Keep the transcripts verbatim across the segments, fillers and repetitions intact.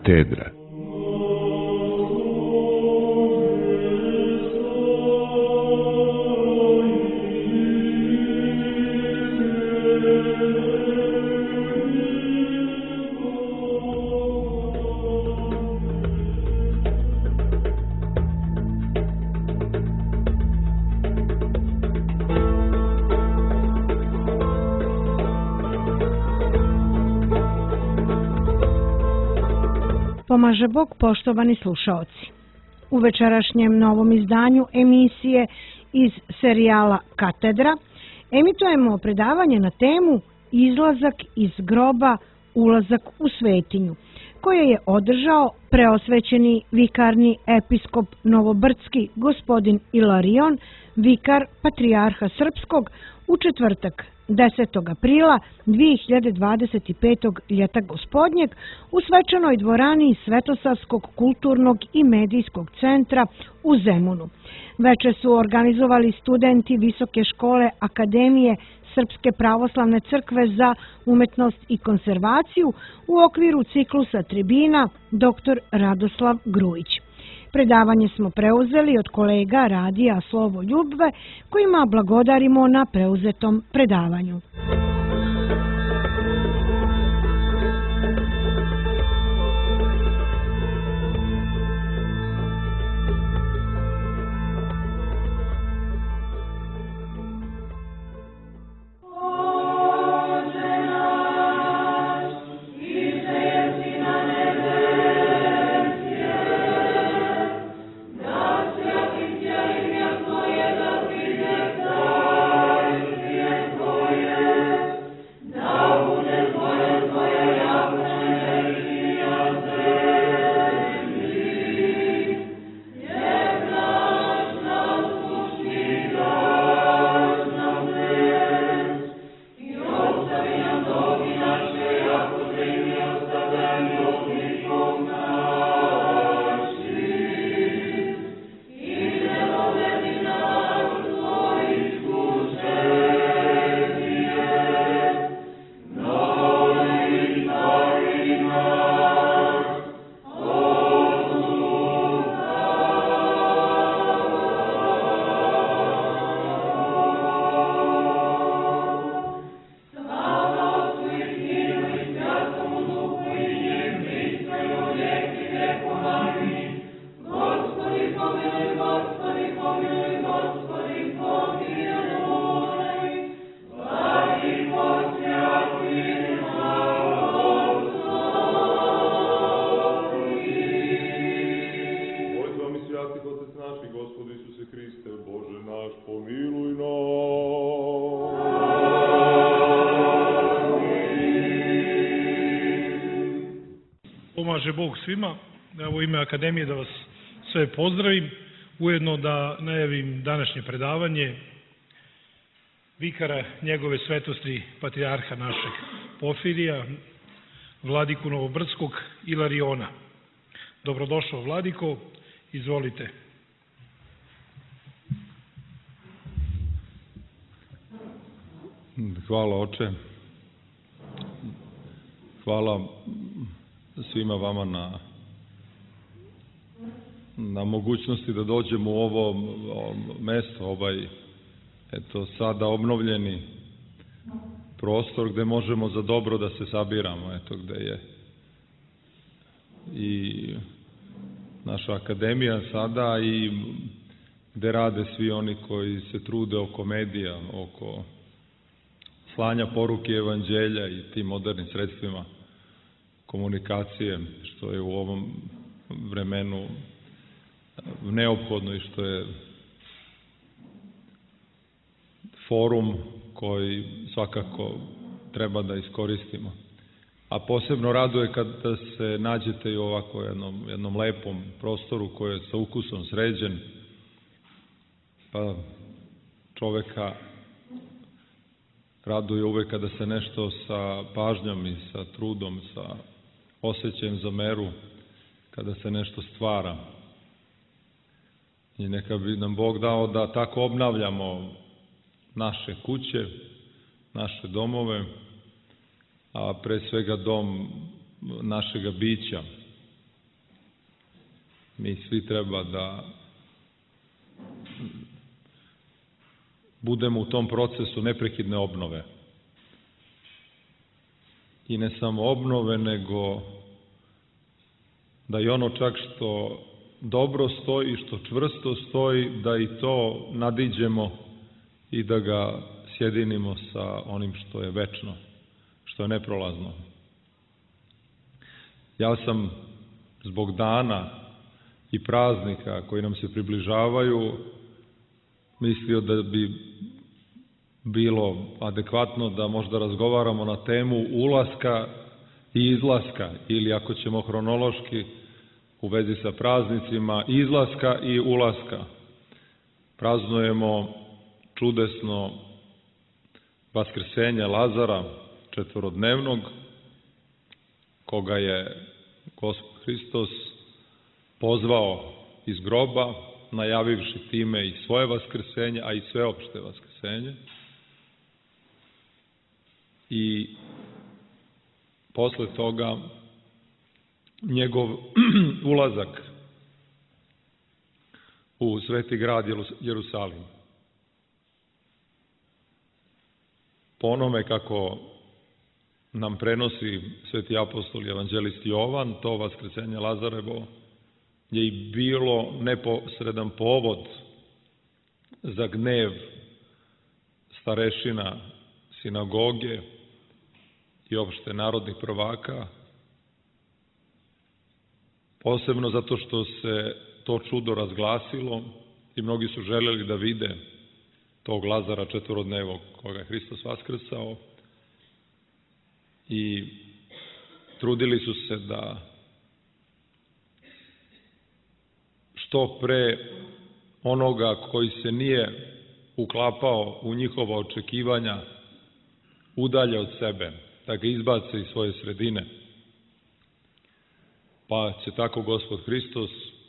Katedra. Pomaže Bog, poštovani slušaoci. U večerašnjem novom izdanju emisije iz serijala Katedra emitujemo predavanje na temu Izlazak iz groba, ulazak u svetinju, koje je održao preosvećeni vikarni episkop Novobrdski gospodin Ilarion, vikar Patrijarha Srpskog, u četvrtak desetog aprila dve hiljade dvadeset petog. ljeta gospodnjeg u svečanoj dvorani Svetosavskog kulturnog i medijskog centra u Zemunu. Veče su organizovali studenti Visoke škole Akademije Srpske pravoslavne crkve za umetnost i konzervaciju u okviru ciklusa tribina doktor Radoslav Grujić. Predavanje smo preuzeli od kolega Radija Slovo Ljubve, kojima blagodarimo na preuzetom predavanju. Pomaže Bog svima. Evo, u ime Akademije da vas sve pozdravim, ujedno da najavim današnje predavanje vikara njegove svetosti patrijarha našeg Porfirija, vladiku Novobrdskog Ilariona. Dobrodošao, vladiko, izvolite. Hvala, oče. Hvala svima vama na, na mogućnosti da dođemo u ovo mesto, ovaj, eto, sada obnovljeni prostor gde možemo za dobro da se sabiramo, eto, gde je i naša akademija sada i gde rade svi oni koji se trude oko medija, oko slanja poruke evanđelja i tim modernim sredstvima komunikacije, što je u ovom vremenu neophodno i što je forum koji svakako treba da iskoristimo. A posebno raduje kada se nađete i u ovako jednom, jednom lepom prostoru koji je sa ukusom sređen, pa čoveka raduje uvek kada se nešto sa pažnjom i sa trudom, sa osjećajem za meru, kada se nešto stvara. I neka bi nam Bog dao da tako obnavljamo naše kuće, naše domove, a pre svega dom našega bića, mi svi treba da budemo u tom procesu neprekidne obnove. I ne samo obnove, nego da i ono čak što dobro stoji, što čvrsto stoji, da i to nadiđemo i da ga sjedinimo sa onim što je večno, što je neprolazno. Ja sam zbog dana i praznika koji nam se približavaju mislio da bi bilo adekvatno da možda razgovaramo na temu ulaska i izlaska, ili ako ćemo hronološki u vezi sa praznicima, izlaska i ulaska. Praznujemo čudesno vaskrsenje Lazara četvorodnevnog, koga je Gospod Hristos pozvao iz groba, najavivši time i svoje vaskrsenje, a i sveopšte vaskrsenje. I posle toga njegov ulazak u sveti grad Jerusalim. Po onome kako nam prenosi sveti apostol i evanđelist Jovan, to vaskrsenje Lazarevo je i bilo neposredan povod za gnev starešina sinagoge i opšte narodnih prvaka, posebno zato što se to čudo razglasilo i mnogi su želeli da vide tog Lazara četvorodnevnog koga je Hristos vaskrsao i trudili su se da što pre onoga koji se nije uklapao u njihova očekivanja udalje od sebe, da ga izbace iz svoje sredine. Pa će tako Gospod Hristos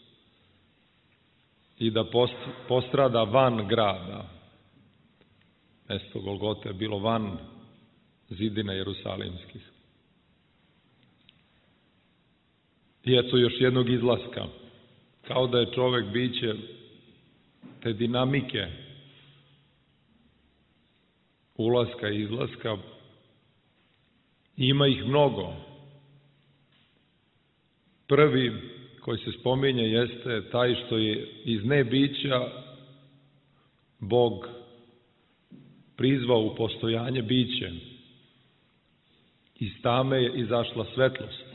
i da postrada van grada. Mesto Golgote je bilo van zidina jerusalimskih. I eto još jednog izlaska. Kao da je čovek biće te dinamike ulaska i izlaska. Ima ih mnogo. Prvi koji se spominje jeste taj što je iz nebića Bog prizvao u postojanje biće. Iz tame je izašla svetlost.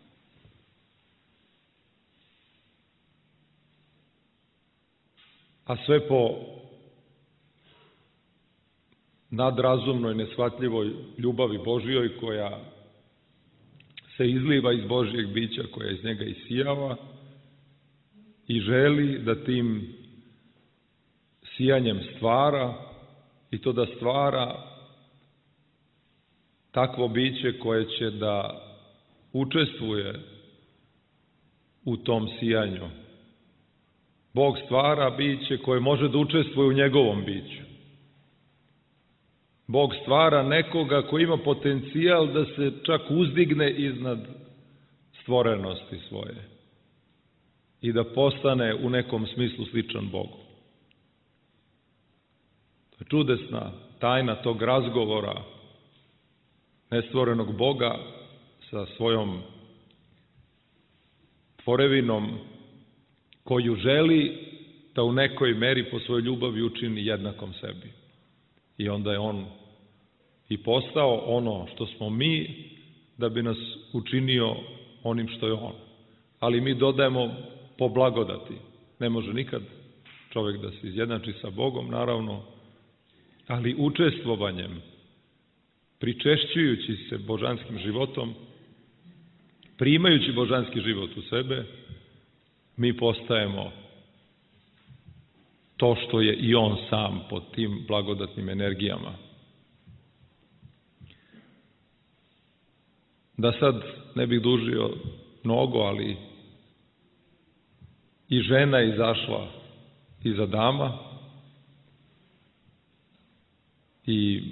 A sve po nadrazumnoj, neshvatljivoj ljubavi Božijoj koja se izliva iz Božijeg bića, koja iz njega isijava i želi da tim sijanjem stvara, i to da stvara takvo biće koje će da učestvuje u tom sijanju. Bog stvara biće koje može da učestvuje u njegovom biću. Bog stvara nekoga koji ima potencijal da se čak uzdigne iznad stvorenosti svoje i da postane u nekom smislu sličan Bogu. To je čudesna tajna tog razgovora nestvorenog Boga sa svojom tvorevinom koju želi da u nekoj meri po svojoj ljubavi učini jednakom sebi. I onda je on i postao ono što smo mi, da bi nas učinio onim što je on. Ali mi dodajemo po blagodati. Ne može nikad čovjek da se izjednači sa Bogom, naravno, ali učestvovanjem, pričešćujući se božanskim životom, primajući božanski život u sebe, mi postajemo to što je i on sam pod tim blagodatnim energijama. Da sad ne bih dužio mnogo, ali i žena je izašla iz Adama i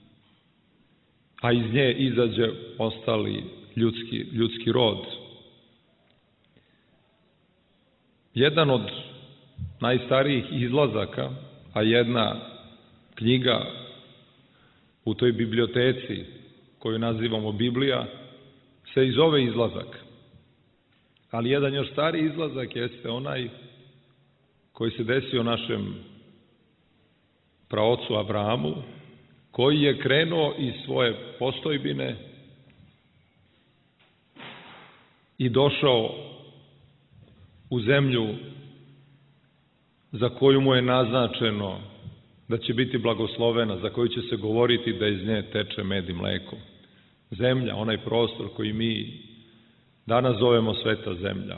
a iz nje izađe ostali ljudski, ljudski rod. jedan od najstarijih izlazaka, a jedna knjiga u toj biblioteci koju nazivamo Biblija se i zove Izlazak. Ali jedan još stariji izlazak jeste onaj koji se desio našem praocu Avramu, koji je krenuo iz svoje postojbine i došao u zemlju za koju mu je naznačeno da će biti blagoslovena, za koju će se govoriti da iz nje teče med i mleko. Zemlja, onaj prostor koji mi danas zovemo sveta zemlja.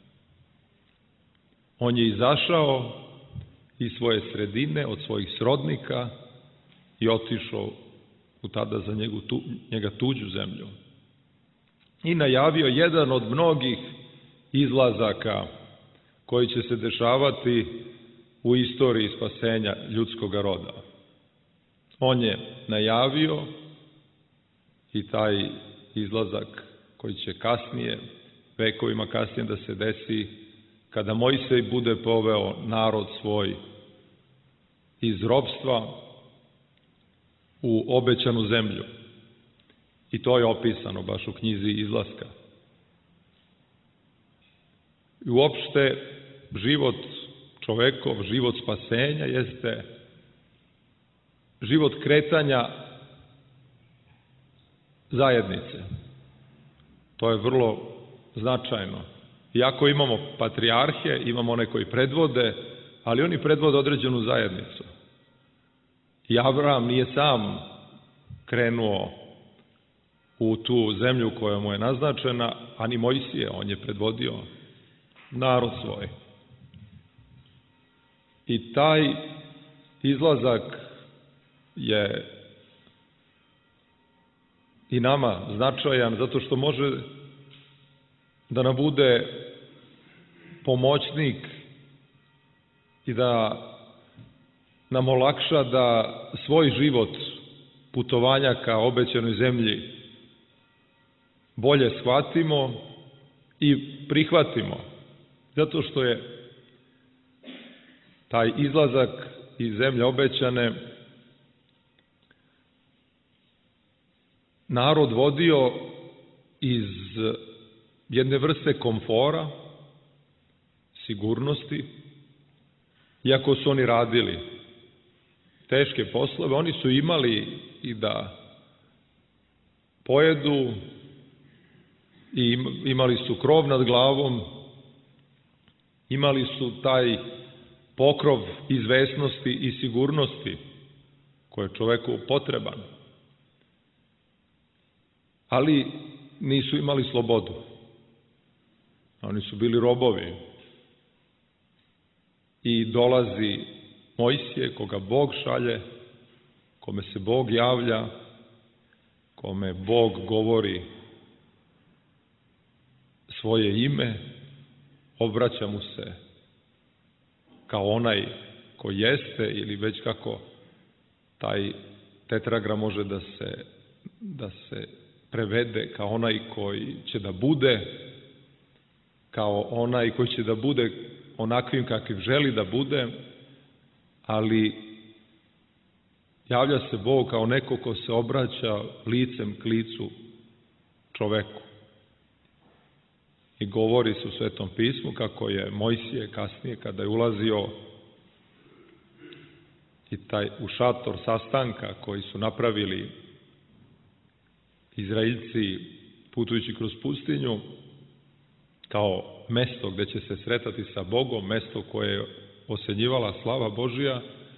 On je izašao iz svoje sredine, od svojih srodnika i otišao u tada za njegu, tu, njega tuđu zemlju. I najavio jedan od mnogih izlazaka koji će se dešavati u istoriji spasenja ljudskog roda. On je najavio i taj izlazak koji će kasnije, vekovima kasnije da se desi, kada Mojsej bude poveo narod svoj iz ropstva u obećanu zemlju. I to je opisano baš u knjizi Izlaska. I uopšte život čovekov, život spasenja jeste život kretanja zajednice. To je vrlo značajno. Iako imamo patrijarhe, imamo one koji predvode, ali oni predvode određenu zajednicu. I Avram nije sam krenuo u tu zemlju koja mu je naznačena, a ni Mojsije, on je predvodio narod svoj. I taj izlazak je i nama značajan, zato što može da nam bude pomoćnik i da nam olakša da svoj život putovanja ka obećanoj zemlji bolje shvatimo i prihvatimo. Zato što je taj izlazak iz zemlje obećane narod vodio iz jedne vrste komfora, sigurnosti, iako su oni radili teške poslove, oni su imali i da pojedu i imali su krov nad glavom, imali su taj pokrov izvesnosti i sigurnosti koji je čoveku potreban. Ali nisu imali slobodu. Oni su bili robovi. I dolazi Mojsije, koga Bog šalje, kome se Bog javlja, kome Bog govori svoje ime, obraća mu se kao onaj ko jeste, ili već kako taj tetragram može da se, da se prevede kao onaj koji će da bude, kao onaj koji će da bude onakvim kakvim želi da bude, ali javlja se Bog kao neko ko se obraća licem k licu čoveku. I govori se u Svetom pismu kako je Mojsije kasnije, kada je ulazio i taj u šator sastanka koji su napravili Izraeljci putujući kroz pustinju, kao mesto gde će se sretati sa Bogom, mesto koje je osenjivala slava Božija,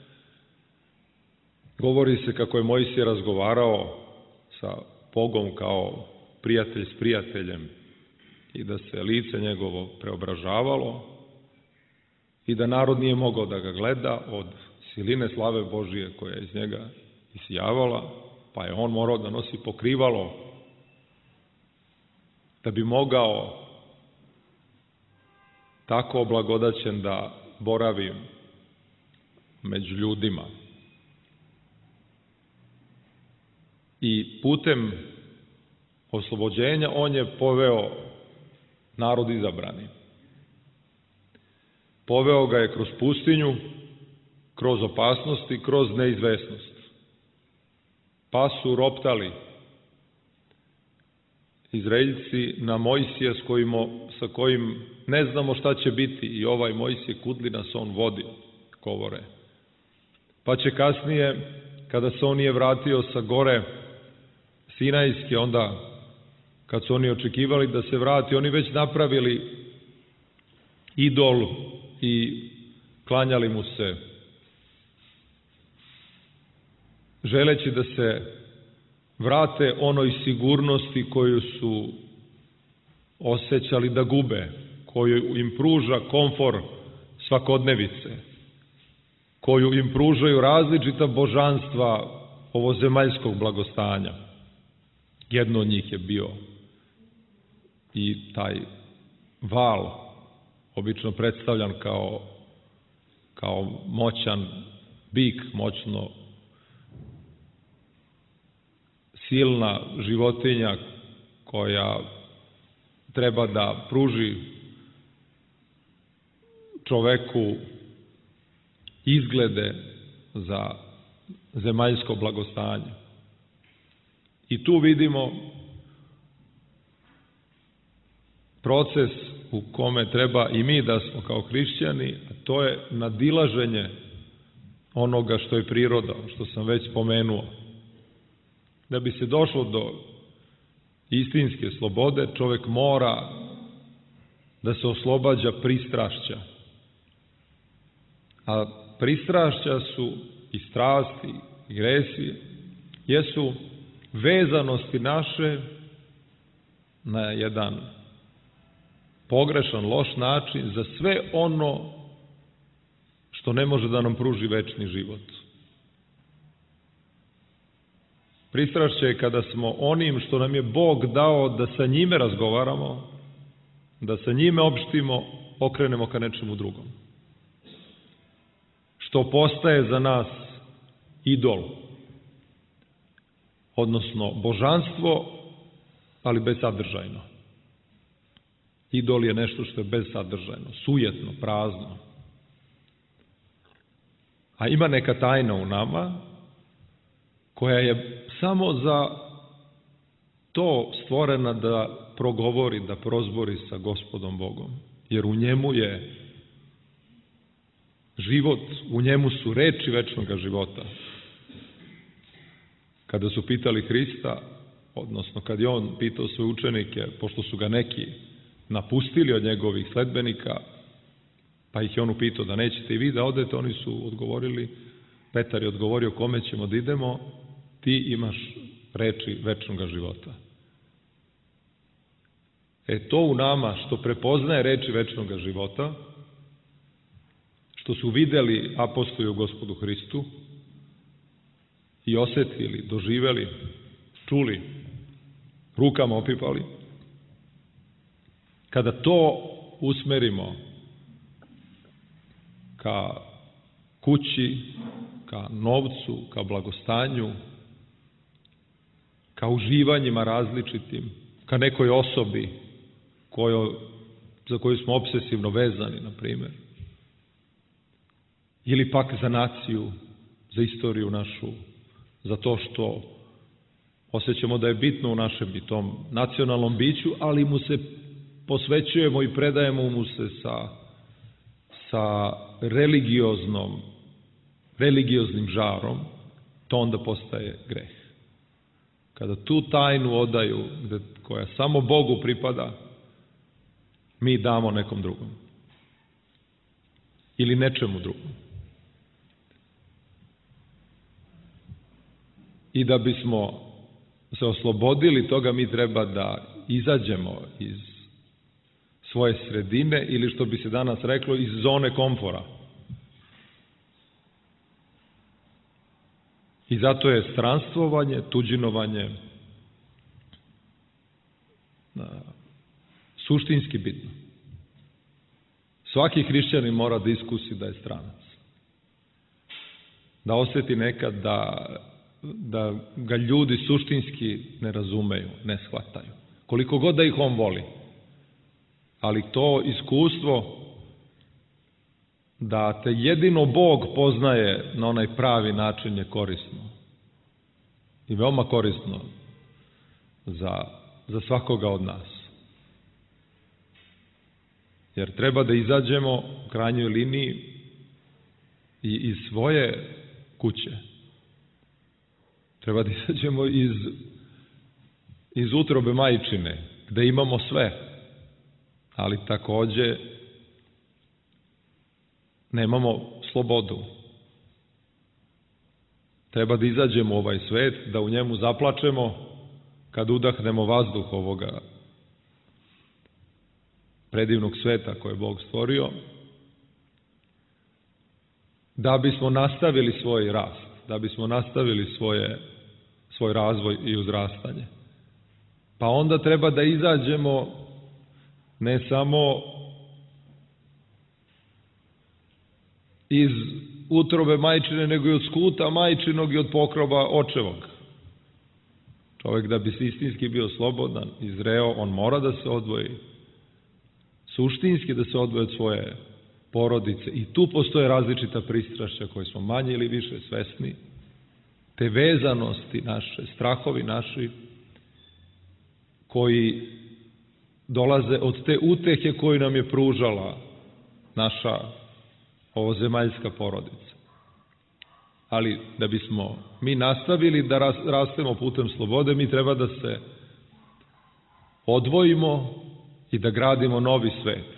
govori se kako je Mojsije razgovarao sa Bogom kao prijatelj s prijateljem i da se lice njegovo preobražavalo i da narod nije mogao da ga gleda od siline slave Božije koja je iz njega isijavala, pa je on morao da nosi pokrivalo da bi mogao tako oblagodaćen da boravi među ljudima. I putem oslobođenja on je poveo narod izabrani. poveo ga je kroz pustinju, kroz opasnosti, kroz neizvesnost. Pa su roptali Izraeljci na Mojsija s kojim, sa kojim ne znamo šta će biti, i ovaj Mojsije kudli nas on vodi, govore. Pa će kasnije, kada se on nije vratio sa gore Sinajske, onda kad su oni očekivali da se vrati, oni već napravili idol i klanjali mu se, želeći da se vrate onoj sigurnosti koju su osjećali da gube, koju im pruža komfor svakodnevice, koju im pružaju različita božanstva ovozemaljskog blagostanja. Jedno od njih je bio i taj val, obično predstavljan kao, kao moćan bik, moćno silna životinja koja treba da pruži čoveku izglede za zemaljsko blagostanje. I tu vidimo proces u kome treba i mi da smo kao hrišćani, a to je nadilaženje onoga što je priroda, što sam već spomenuo. Da bi se došlo do istinske slobode, čovek mora da se oslobađa pristrašća. A pristrašća su i strasti, i gresi, jesu vezanosti naše na jedan pogrešan, loš način za sve ono što ne može da nam pruži večni život. Pristrašće je kada smo onim što nam je Bog dao da sa njime razgovaramo, da sa njime opštimo, okrenemo ka nečemu drugom. Što postaje za nas idol, odnosno božanstvo, ali bezsadržajno. Idol je nešto što je bezsadržajno, sujetno, prazno. A ima neka tajna u nama koja je samo za to stvorena da progovori, da prozbori sa Gospodom Bogom. Jer u njemu je život, u njemu su reči večnog života. Kada su pitali Hrista, odnosno kad je on pitao svoje učenike, pošto su ga neki napustili od njegovih sledbenika, pa ih je on upitao da nećete i vi da odete, oni su odgovorili, Petar je odgovorio, kome ćemo da idemo, ti imaš reči večnog života. E to u nama što prepoznaje reči večnog života, što su videli apostoli u Gospodu Hristu i osetili, doživeli, čuli, rukama opipali, kada to usmerimo ka kući, ka novcu, ka blagostanju, ka uživanjima različitim, ka nekoj osobi kojo, za koju smo obsesivno vezani, na primjer, ili pak za naciju, za istoriju našu, za to što osjećamo da je bitno u našem i tom nacionalnom biću, ali mu se posvećujemo i predajemo mu se sa, sa religioznom, religioznim žarom, to onda postaje greh. Kada tu tajnu odaju, koja samo Bogu pripada, mi damo nekom drugom. Ili nečemu drugom. I da bismo se oslobodili toga, mi treba da izađemo iz svoje sredine, ili što bi se danas reklo, iz zone komfora. I zato je stranstvovanje, tuđinovanje suštinski bitno. Svaki hrišćanin mora da iskusi da je stranac. Da osjeti nekad da, da ga ljudi suštinski ne razumeju, ne shvataju. Koliko god da ih on voli. Ali to iskustvo da te jedino Bog poznaje na onaj pravi način je korisno. I veoma korisno za, za svakoga od nas. Jer treba da izađemo u krajnjoj liniji i iz svoje kuće. Treba da izađemo iz, iz utrobe majčine, gde imamo sve, ali takođe nemamo slobodu. Treba da izađemo u ovaj svet, da u njemu zaplačemo kad udahnemo vazduh ovoga predivnog sveta koje je Bog stvorio, da bismo nastavili svoj rast, da bismo nastavili svoje, svoj razvoj i uzrastanje. Pa onda treba da izađemo ne samo iz utrobe majčine, nego i od skuta majčinog i od pokroba očevog. Čovjek da bi istinski bio slobodan i zreo, on mora da se odvoji, suštinski da se odvoji od svoje porodice. I tu postoje različita pristrašća koje smo manje ili više svesni, te vezanosti naše, strahovi naši, koji dolaze od te utehe koju nam je pružala naša ovozemaljska porodica. Ali da bismo mi nastavili da rastemo putem slobode, mi treba da se odvojimo i da gradimo novi svet.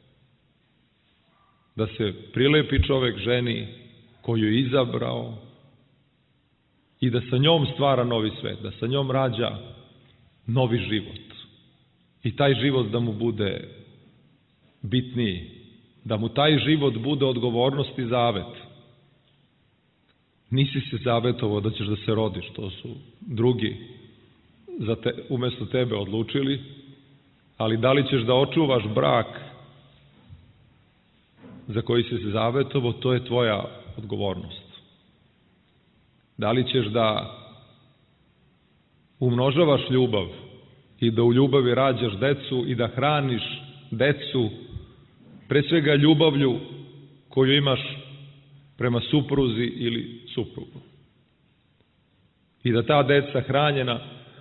Da se prilepi čovek ženi koju je izabrao i da sa njom stvara novi svet, da sa njom rađa novi život. I taj život da mu bude bitniji, da mu taj život bude odgovornost i zavet. Nisi se zavetovao da ćeš da se rodiš, to su drugi za te, umesto tebe odlučili, ali da li ćeš da očuvaš brak za koji si se zavetovao, to je tvoja odgovornost. Da li ćeš da umnožavaš ljubav i da u ljubavi rađaš decu i da hraniš decu, pre svega ljubavlju koju imaš prema supruzi ili suprugu. I da ta deca hranjena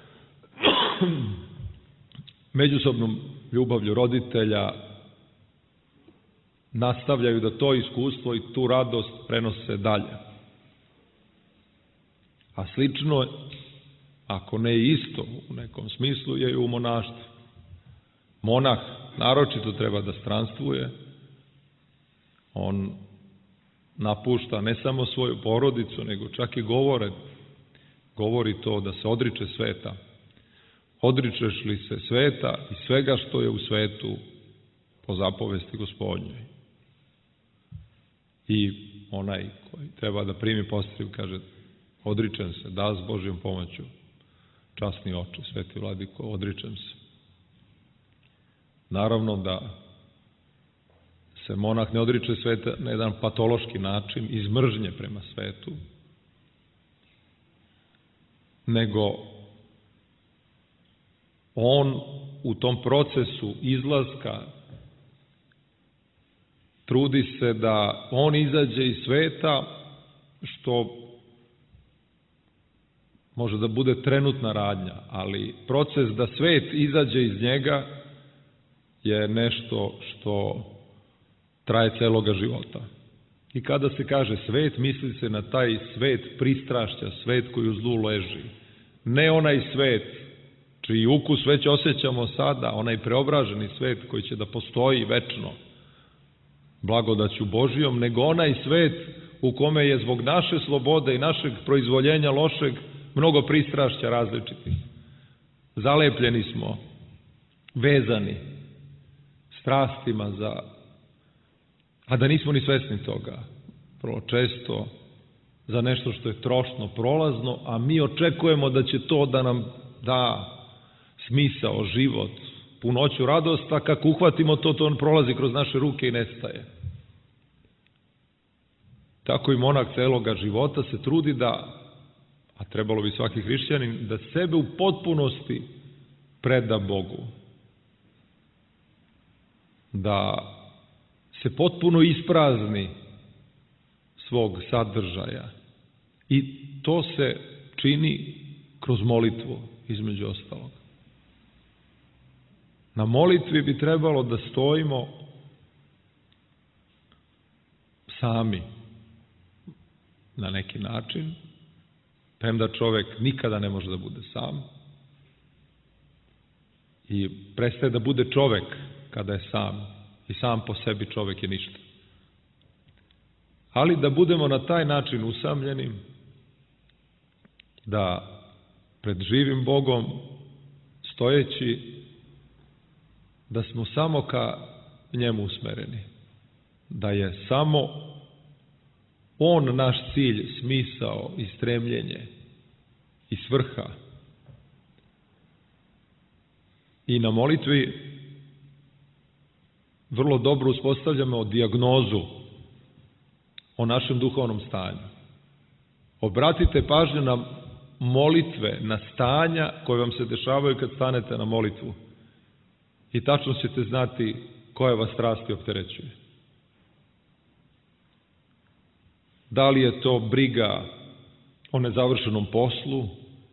međusobnom ljubavlju roditelja nastavljaju da to iskustvo i tu radost prenose dalje. A slično, ako ne isto u nekom smislu, je i u monaštvu. Monah naročito treba da stranstvuje, on napušta ne samo svoju porodicu, nego čak i govore, govori to da se odriče sveta. Odričeš li se sveta i svega što je u svetu po zapovesti Gospodnjoj. I onaj koji treba da primi postriv kaže, odričem se, da s Božjom pomoću, časni oče, sveti vladiko, odričem se. Naravno da se monah ne odriče sveta na jedan patološki način, iz mržnje prema svetu, nego on u tom procesu izlaska trudi se da on izađe iz sveta, što može da bude trenutna radnja, ali proces da svet izađe iz njega je nešto što traje celoga života. I kada se kaže svet, misli se na taj svet pristrašća, svet koji u zlu leži. Ne onaj svet čiji ukus već osjećamo sada, onaj preobraženi svet koji će da postoji večno blagodaću Božijom, nego onaj svet u kome je zbog naše slobode i našeg proizvoljenja lošeg mnogo pristrašća različitih. Zalepljeni smo, vezani strastima za, a da nismo ni svesni toga. Vrlo često za nešto što je trošno, prolazno, a mi očekujemo da će to da nam da smisao, život, punoću radost, a kako uhvatimo to, to on prolazi kroz naše ruke i nestaje. Tako i monah celoga života se trudi da, a trebalo bi svaki hrišćanin, da sebe u potpunosti preda Bogu. Da se potpuno isprazni svog sadržaja. I to se čini kroz molitvu, između ostalog. Na molitvi bi trebalo da stojimo sami na neki način, premda čovek nikada ne može da bude sam i prestaje da bude čovek kada je sam i sam po sebi čovek je ništa. Ali da budemo na taj način usamljeni, da pred živim Bogom stojeći, da smo samo ka njemu usmereni, da je samo on naš cilj, smisao i stremljenje i svrha. I na molitvi vrlo dobro uspostavljamo dijagnozu o našem duhovnom stanju. Obratite pažnju na molitve, na stanja koje vam se dešavaju kad stanete na molitvu i tačno ćete znati koje vas strasti opterećuje. Da li je to briga o nezavršenom poslu,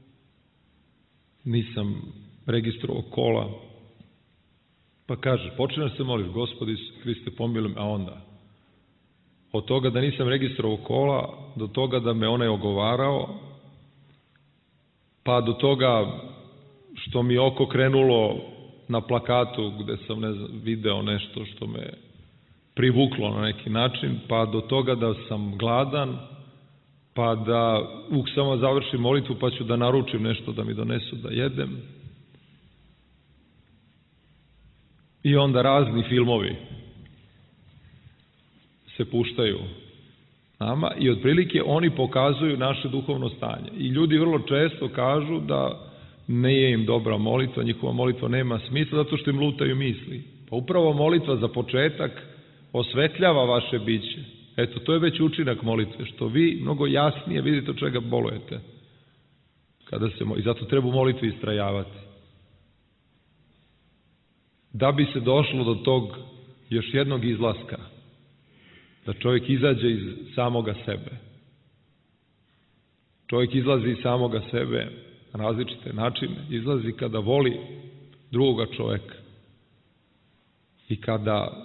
nisam registrovao kola, pa kaže, počne se moliš, Gospodi Hriste pomiluj me, a onda od toga da nisam registrovao kola, do toga da me onaj ogovarao, pa do toga što mi oko krenulo na plakatu gde sam ne znam, video nešto što me privuklo na neki način, pa do toga da sam gladan, pa da uh, samo završim molitvu pa ću da naručim nešto da mi donesu da jedem. I onda razni filmovi se puštaju nama i otprilike oni pokazuju naše duhovno stanje. I ljudi vrlo često kažu da nije im dobra molitva, njihova molitva nema smisla zato što im lutaju misli. Pa upravo molitva za početak osvetljava vaše biće. Eto, to je već učinak molitve, što vi mnogo jasnije vidite od čega bolujete. Kada se, I zato treba u molitvi istrajavati. Da bi se došlo do tog još jednog izlaska, da čovjek izađe iz samoga sebe. Čovjek izlazi iz samoga sebe na različite načine. Izlazi kada voli drugoga čovjeka i kada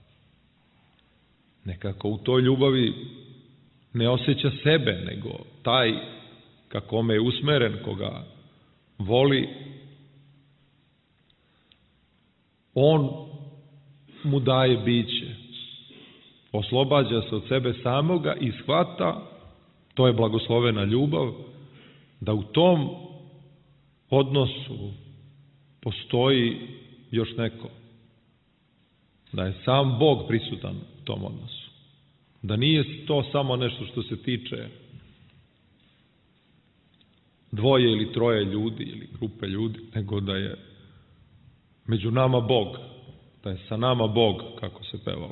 nekako u toj ljubavi ne osjeća sebe, nego taj ka kome je usmeren, koga voli, on mu daje biće, oslobađa se od sebe samoga i shvata, to je blagoslovena ljubav, da u tom odnosu postoji još neko, da je sam Bog prisutan u tom odnosu, da nije to samo nešto što se tiče dvoje ili troje ljudi ili grupe ljudi, nego da je među nama Bog, da je sa nama Bog, kako se pevalo.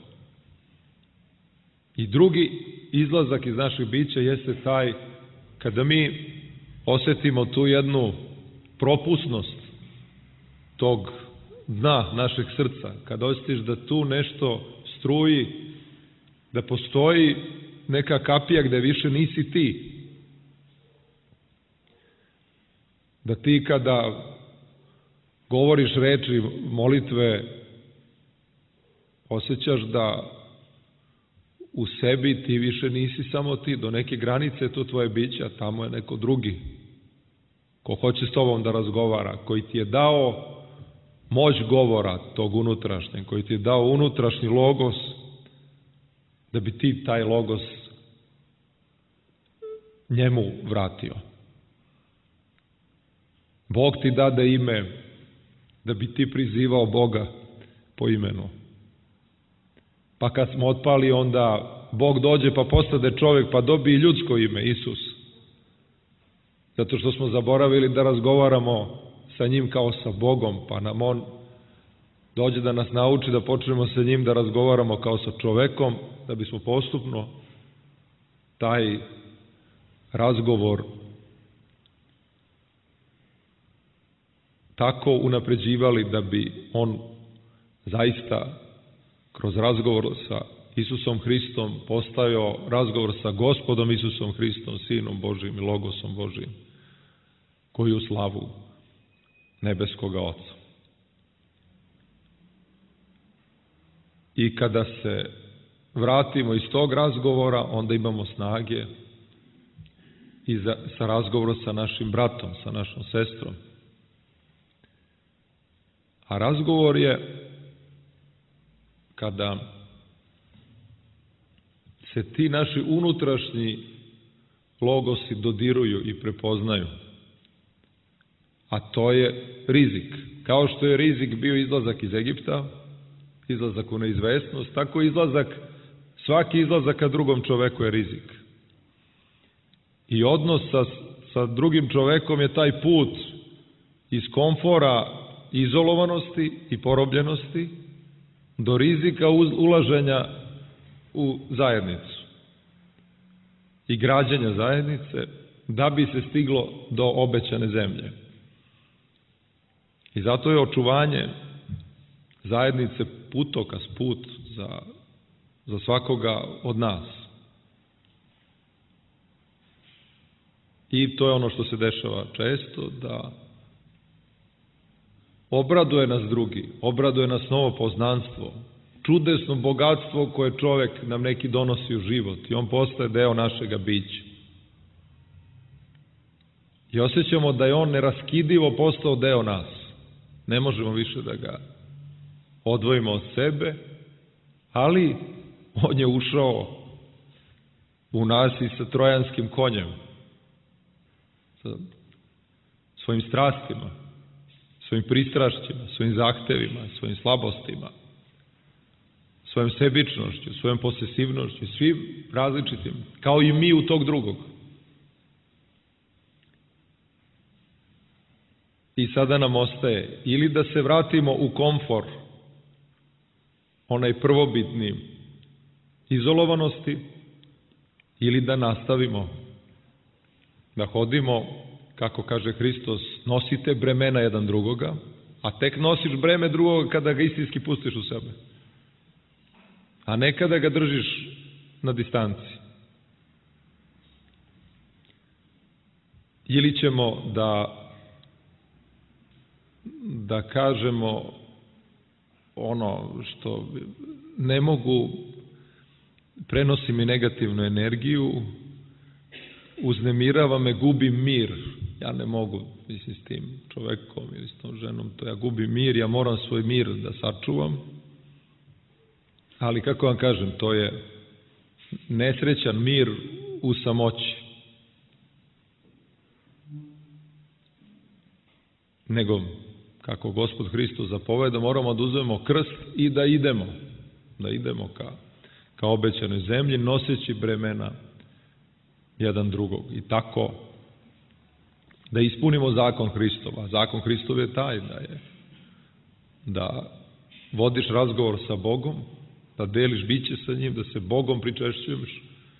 I drugi izlazak iz naših bića jeste taj kada mi osetimo tu jednu propusnost tog dna našeg srca, kada osjetiš da tu nešto struji, da postoji neka kapija gde više nisi ti. Da ti kada govoriš reči molitve, osjećaš da u sebi ti više nisi samo ti, do neke granice je to tvoje biće, a tamo je neko drugi, ko hoće s tobom da razgovara, koji ti je dao moć govora tog unutrašnjeg, koji ti je dao unutrašnji logos, da bi ti taj logos njemu vratio. Bog ti dade ime da bi ti prizivao Boga po imenu. Pa kad smo otpali, onda Bog dođe pa postade čovjek pa dobije ljudsko ime, Isus. Zato što smo zaboravili da razgovaramo sa njim kao sa Bogom, pa nam on dođe da nas nauči da počnemo sa njim da razgovaramo kao sa čovekom, da bismo postupno taj razgovor tako unapređivali da bi on zaista kroz razgovor sa Isusom Hristom, postavio razgovor sa Gospodom Isusom Hristom, Sinom Božijim i Logosom Božijim, koji u slavu nebeskoga Oca. I kada se vratimo iz tog razgovora, onda imamo snage i za, sa razgovorom sa našim bratom, sa našom sestrom. A razgovor je kada se ti naši unutrašnji logosi dodiruju i prepoznaju. A to je rizik. Kao što je rizik bio izlazak iz Egipta, izlazak u neizvesnost, tako izlazak, svaki izlazak ka drugom čoveku je rizik. I odnos sa, sa drugim čovekom je taj put iz komfora, izolovanosti i porobljenosti do rizika ulaženja u zajednicu i građenja zajednice da bi se stiglo do obećane zemlje. I zato je očuvanje zajednice putokaz, put za, za svakoga od nas. I to je ono što se dešava često, da obraduje nas drugi, obraduje nas novo poznanstvo, čudesno bogatstvo koje čovek nam neki donosi u život i on postaje deo našega bića. I osjećamo da je on neraskidivo postao deo nas. Ne možemo više da ga odvojimo od sebe, ali on je ušao u nas i sa trojanskim konjem, sa svojim strastima, svojim pristrašćima, svojim zahtevima, svojim slabostima, svojom sebičnošću, svojom posesivnošću, svim različitim, kao i mi u tog drugog. I sada nam ostaje ili da se vratimo u komfor, onaj prvobitni izolovanosti, ili da nastavimo da hodimo, kako kaže Hristos, nosite bremena jedan drugoga, a tek nosiš breme drugoga kada ga istinski pustiš u sebe, a ne kada ga držiš na distanci. Ili ćemo da da kažemo ono što ne mogu, prenosi mi negativnu energiju, uznemirava me, gubim mir. Ja ne mogu, mislim, s tim čovekom ili s tom ženom, to ja gubim mir, ja moram svoj mir da sačuvam. Ali, kako vam kažem, to je nesrećan mir u samoći. Nego, kako Gospod Hristos zapoveda, moramo da uzmemo krst i da idemo, da idemo ka, ka obećanoj zemlji, noseći bremena jedan drugog. I tako da ispunimo zakon Hristov. A zakon Hristov je taj da je da vodiš razgovor sa Bogom, da deliš biće sa njim, da se Bogom pričešćuješ,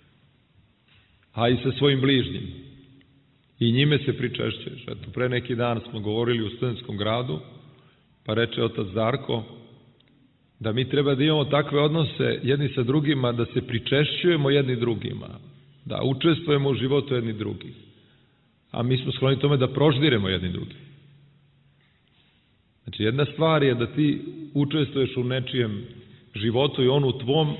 a i sa svojim bližnjim. I njime se pričešćuješ. Eto, pre neki dan smo govorili u Studentskom gradu, pa reče otac Darko, da mi treba da imamo takve odnose jedni sa drugima, da se pričešćujemo jedni drugima, da učestvujemo u životu jedni drugih. A mi smo skloni tome da proždiremo jedni drugi. Znači, jedna stvar je da ti učestvuješ u nečijem životu i on u tvom,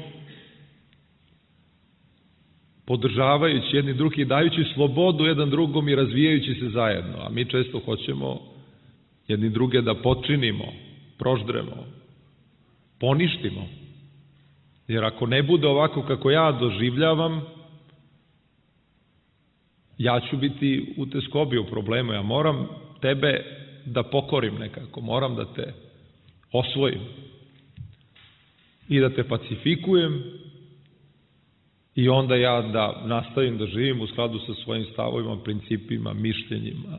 podržavajući jedni drugi i dajući slobodu jedan drugom i razvijajući se zajedno. A mi često hoćemo jedni druge da počinimo, proždremo, poništimo. Jer ako ne bude ovako kako ja doživljavam, ja ću biti u teskobi, u problemu. Ja moram tebe da pokorim nekako, moram da te osvojim i da te pacifikujem i onda ja da nastavim da živim u skladu sa svojim stavovima, principima, mišljenjima,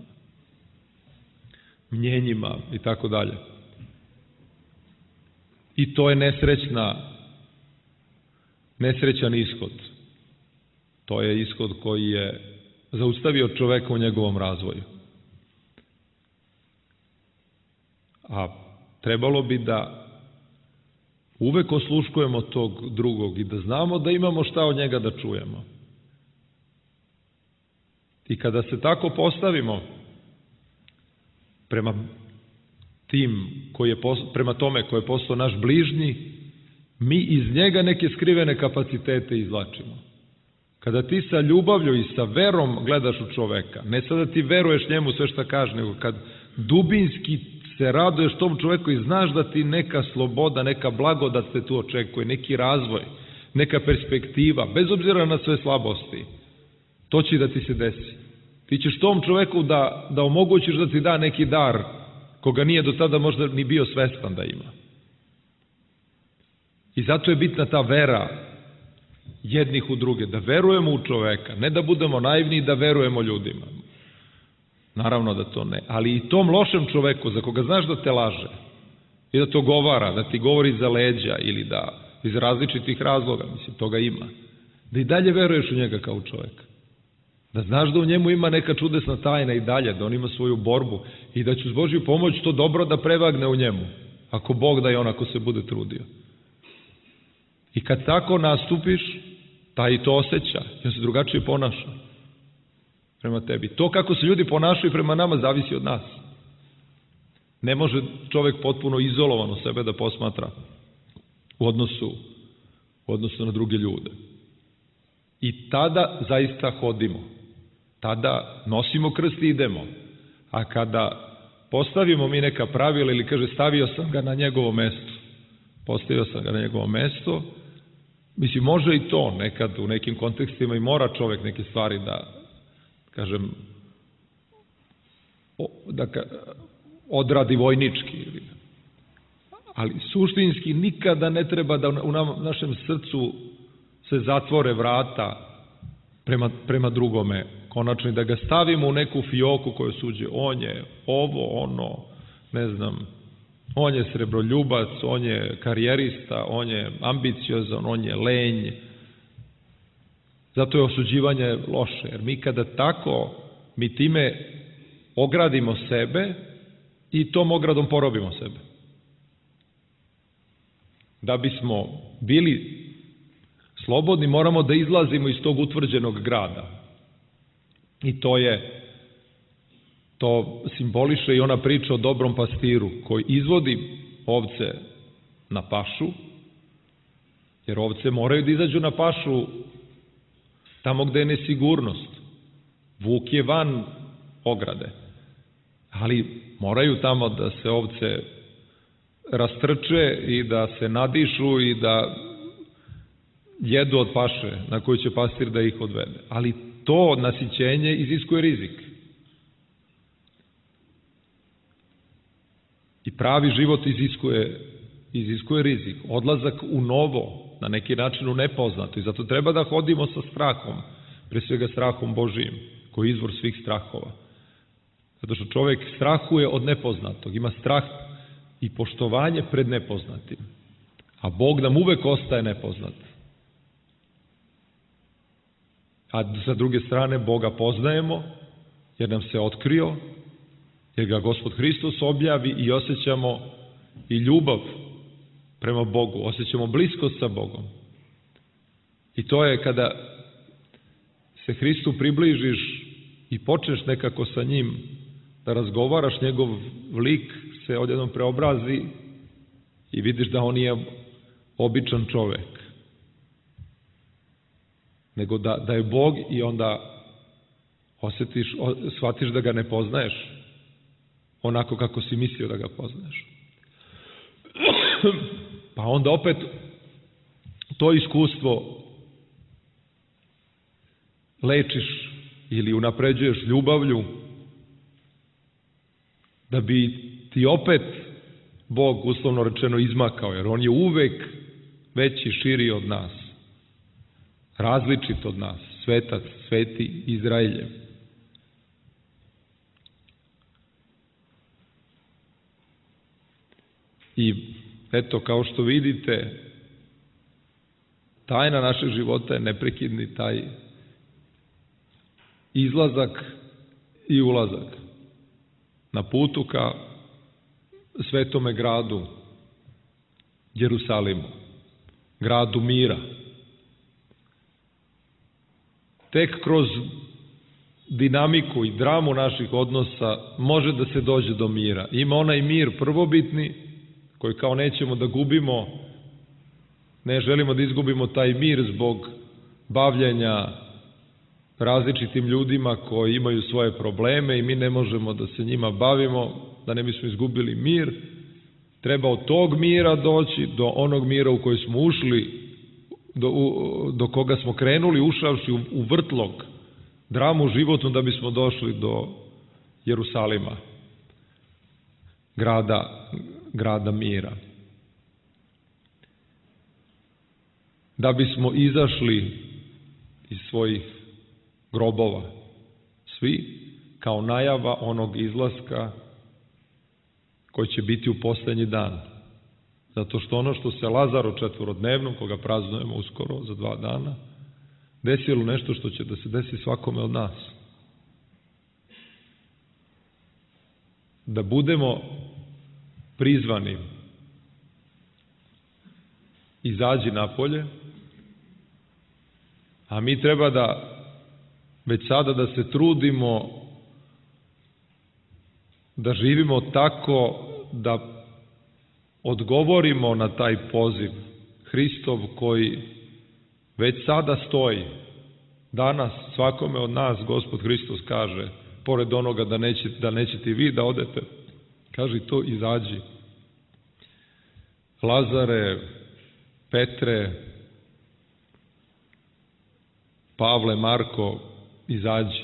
mnjenjima i tako dalje. I to je nesrećna, nesrećan ishod. To je ishod koji je zaustavio čoveka u njegovom razvoju. A trebalo bi da uvek osluškujemo tog drugog i da znamo da imamo šta od njega da čujemo. I kada se tako postavimo prema tim koji je posto, prema tome koji je postao naš bližnji, mi iz njega neke skrivene kapacitete izvlačimo. Kada ti sa ljubavlju i sa verom gledaš u čoveka, ne sad da ti veruješ njemu sve šta kaže, nego kad dubinski se raduješ tom čoveku i znaš da ti neka sloboda, neka blagodat te tu očekuje, neki razvoj, neka perspektiva, bez obzira na sve slabosti, to će da ti se desi. Ti ćeš tom čoveku da, da omogućiš da ti da neki dar koga nije do tada možda ni bio svestan da ima. I zato je bitna ta vera jednih u druge, da verujemo u čoveka, ne da budemo naivni i da verujemo ljudima. Naravno da to ne, ali i tom lošem čoveku za koga znaš da te laže i da to govara, da ti govori za leđa ili da iz različitih razloga, mislim, toga ima, da i dalje veruješ u njega kao čoveka. Da znaš da u njemu ima neka čudesna tajna i dalje, da on ima svoju borbu i da će uz Božju pomoć to dobro da prevagne u njemu, ako Bog da i on ako se bude trudio. I kad tako nastupiš, taj i to osjeća, jer se drugačije ponaša prema tebi. To kako se ljudi ponašaju prema nama zavisi od nas. Ne može čovjek potpuno izolovano sebe da posmatra u odnosu, u odnosu na druge ljude. I tada zaista hodimo. Tada nosimo krst i idemo. A kada postavimo mi neka pravila ili kaže stavio sam ga na njegovo mesto, postavio sam ga na njegovo mesto, mislim može i to nekad u nekim kontekstima i mora čovjek neke stvari da, kažem, da odradi vojnički. Ali suštinski nikada ne treba da u našem srcu se zatvore vrata prema, prema drugome, konačno, da ga stavimo u neku fioku koju suđe. On je ovo, ono, ne znam, on je srebroljubac, on je karijerista, on je ambiciozan, on je lenj. Zato je osuđivanje loše, jer mi kada tako, mi time ogradimo sebe i tom ogradom porobimo sebe. Da bismo bili slobodni, moramo da izlazimo iz tog utvrđenog grada. I to je, to simboliše i ona priča o dobrom pastiru koji izvodi ovce na pašu, jer ovce moraju da izađu na pašu tamo gde je nesigurnost. Vuk je van ograde, ali moraju tamo da se ovce rastrče i da se nadišu i da jedu od paše na koju će pastir da ih odvede. Ali to nasićenje iziskuje rizik. I pravi život iziskuje, iziskuje rizik. Odlazak u novo, na neki način u nepoznato. I zato treba da hodimo sa strahom, pre svega strahom Božijim, koji je izvor svih strahova. Zato što čovjek strahuje od nepoznatog, ima strah i poštovanje pred nepoznatim. A Bog nam uvek ostaje nepoznat. A sa druge strane Boga poznajemo, jer nam se otkrio, jer ga Gospod Hristos objavi i osjećamo i ljubav prema Bogu, osjećamo bliskost sa Bogom. I to je kada se Hristu približiš i počneš nekako sa njim da razgovaraš, njegov lik se odjednom preobrazi i vidiš da on nije običan čovek, nego da, da je Bog i onda osjetiš, shvatiš da ga ne poznaješ onako kako si mislio da ga poznaješ. Pa onda opet to iskustvo lečiš ili unapređuješ ljubavlju da bi ti opet Bog uslovno rečeno izmakao, jer on je uvek veći, širi od nas, različit od nas, svetac, sveti Izraeljev. I eto, kao što vidite, tajna našeg života je neprekidni taj izlazak i ulazak na putu ka svetome gradu, Jerusalimu, gradu mira. Tek kroz dinamiku i dramu naših odnosa može da se dođe do mira. Ima onaj mir prvobitni, koji kao nećemo da gubimo, ne želimo da izgubimo taj mir zbog bavljenja različitim ljudima koji imaju svoje probleme i mi ne možemo da se njima bavimo, da ne bismo izgubili mir. Treba od tog mira doći do onog mira u koji smo ušli, do, u, do koga smo krenuli, ušavši u, u vrtlog, dramu životnu, da bismo došli do Jerusalima, grada, grada mira. Da bismo izašli iz svojih grobova, svi, kao najava onog izlaska koji će biti u poslednji dan. Zato što ono što se Lazaru četvorodnevnom, koga praznujemo uskoro za dva dana, desilo nešto što će da se desi svakome od nas. Da budemo prizvani, izađi napolje, a mi treba da već sada da se trudimo da živimo tako da odgovorimo na taj poziv Hristov koji već sada stoji. Danas svakome od nas Gospod Hristos kaže, pored onoga da, neće, da nećete vi da odete, kaže to izađi. Lazare, Petre, Pavle, Marko, izađi.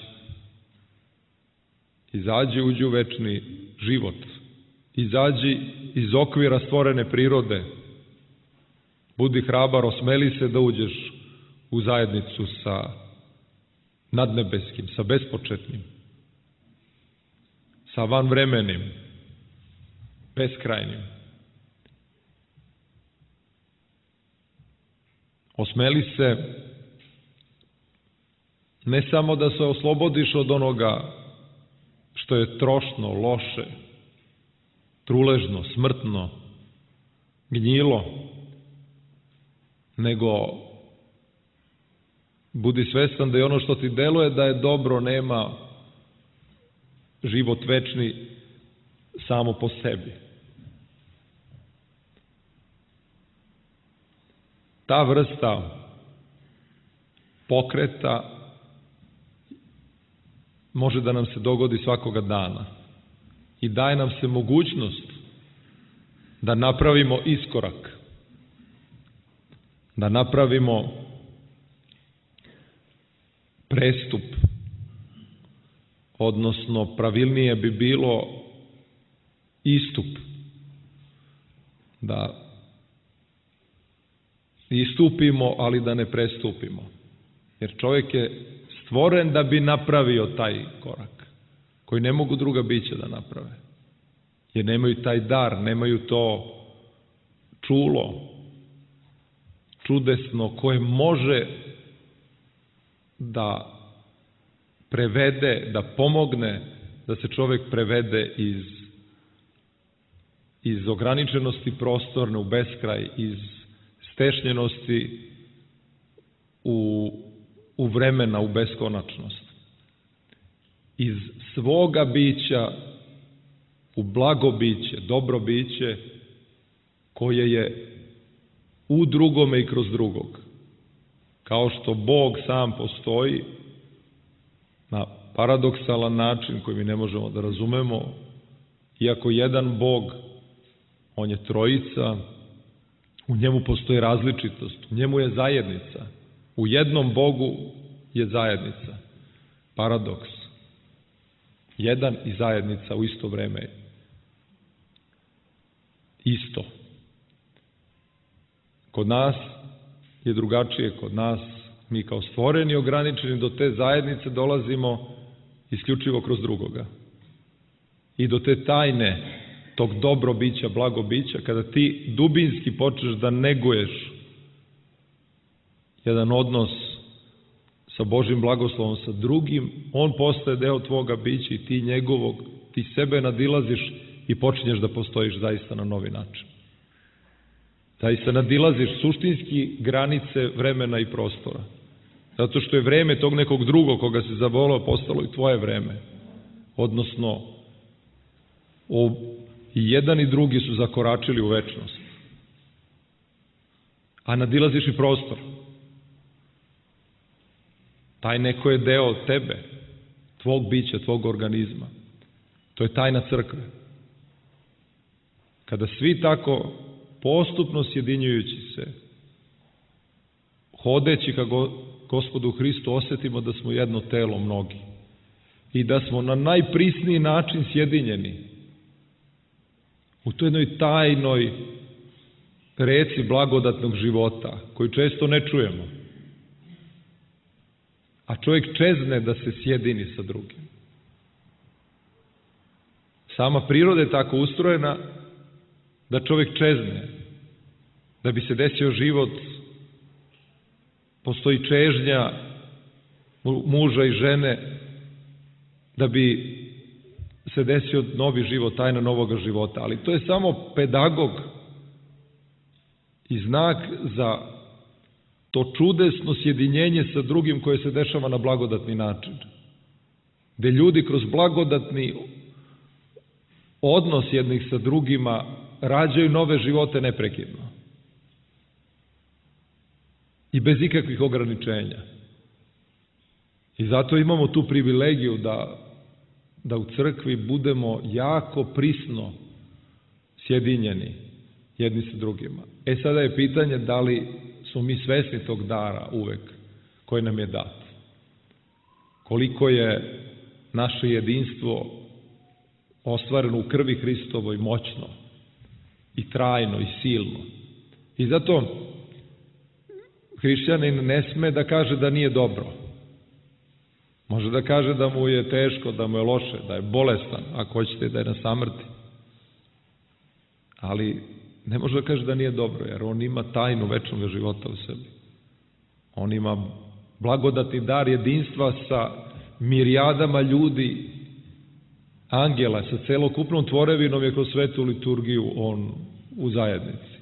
Izađi, uđi u večni život. Izađi iz okvira stvorene prirode. Budi hrabar, osmeli se da uđeš u zajednicu sa nadnebeskim, sa bespočetnim, sa vanvremenim, beskrajnim. Osmeli se ne samo da se oslobodiš od onoga što je trošno, loše, truležno, smrtno, gnjilo, nego budi svestan da je ono što ti deluje da je dobro, nema život večni samo po sebi. Ta vrsta pokreta može da nam se dogodi svakoga dana i daje nam se mogućnost da napravimo iskorak, da napravimo prestup, odnosno pravilnije bi bilo istup, da istupimo, ali da ne prestupimo. Jer čovjek je stvoren da bi napravio taj korak, koji ne mogu druga bića da naprave. Jer nemaju taj dar, nemaju to čulo, čudesno, koje može da prevede, da pomogne da se čovjek prevede iz, iz ograničenosti prostorne u beskraj, iz stešnjenosti u, u vremena, u beskonačnost. Iz svoga bića u blago biće, dobro biće, koje je u drugome i kroz drugog. Kao što Bog sam postoji na paradoksalan način koji mi ne možemo da razumemo, iako jedan Bog, on je trojica, u njemu postoji različitost, u njemu je zajednica. U jednom Bogu je zajednica. Paradoks. Jedan i zajednica u isto vreme. Isto. Kod nas je drugačije, kod nas mi kao stvoreni, ograničeni do te zajednice dolazimo isključivo kroz drugoga. I do te tajne, tog dobro bića, blago bića, kada ti dubinski počneš da neguješ jedan odnos sa Božjim blagoslovom, sa drugim, on postaje deo tvoga bića i ti njegovog, ti sebe nadilaziš i počinješ da postojiš zaista na novi način. da se nadilaziš suštinski granice vremena i prostora. Zato što je vreme tog nekog drugog koga se zavolao postalo i tvoje vreme. Odnosno, o, i jedan i drugi su zakoračili u večnost. A nadilaziš i prostor. Taj neko je deo tebe, tvog bića, tvog organizma. To je tajna crkve. Kada svi tako postupno sjedinjujući se, hodeći ka Gospodu Hristu, osjetimo da smo jedno telo mnogi i da smo na najprisniji način sjedinjeni u toj jednoj tajnoj reci blagodatnog života, koju često ne čujemo. A čovjek čezne da se sjedini sa drugim. Sama priroda je tako ustrojena da čovjek čezne. Da bi se desio život, postoji čežnja muža i žene, da bi se desio novi život, tajna novoga života. Ali to je samo pedagog i znak za to čudesno sjedinjenje sa drugim koje se dešava na blagodatni način. Gde ljudi kroz blagodatni odnos jednih sa drugima rađaju nove živote neprekidno. I bez ikakvih ograničenja. I zato imamo tu privilegiju da, da u crkvi budemo jako prisno sjedinjeni jedni sa drugima. E sada je pitanje da li smo mi svesni tog dara uvek koji nam je dat. Koliko je naše jedinstvo ostvareno u krvi Hristovoj moćno i trajno i silno. I zato hrišćanin ne sme da kaže da nije dobro. Može da kaže da mu je teško, da mu je loše, da je bolestan, ako hoćete da je na samrti. Ali ne može da kaže da nije dobro, jer on ima tajnu večnog života u sebi. On ima blagodatni dar jedinstva sa mirijadama ljudi, angela, sa celokupnom tvorevinom je kroz svetu liturgiju on u zajednici.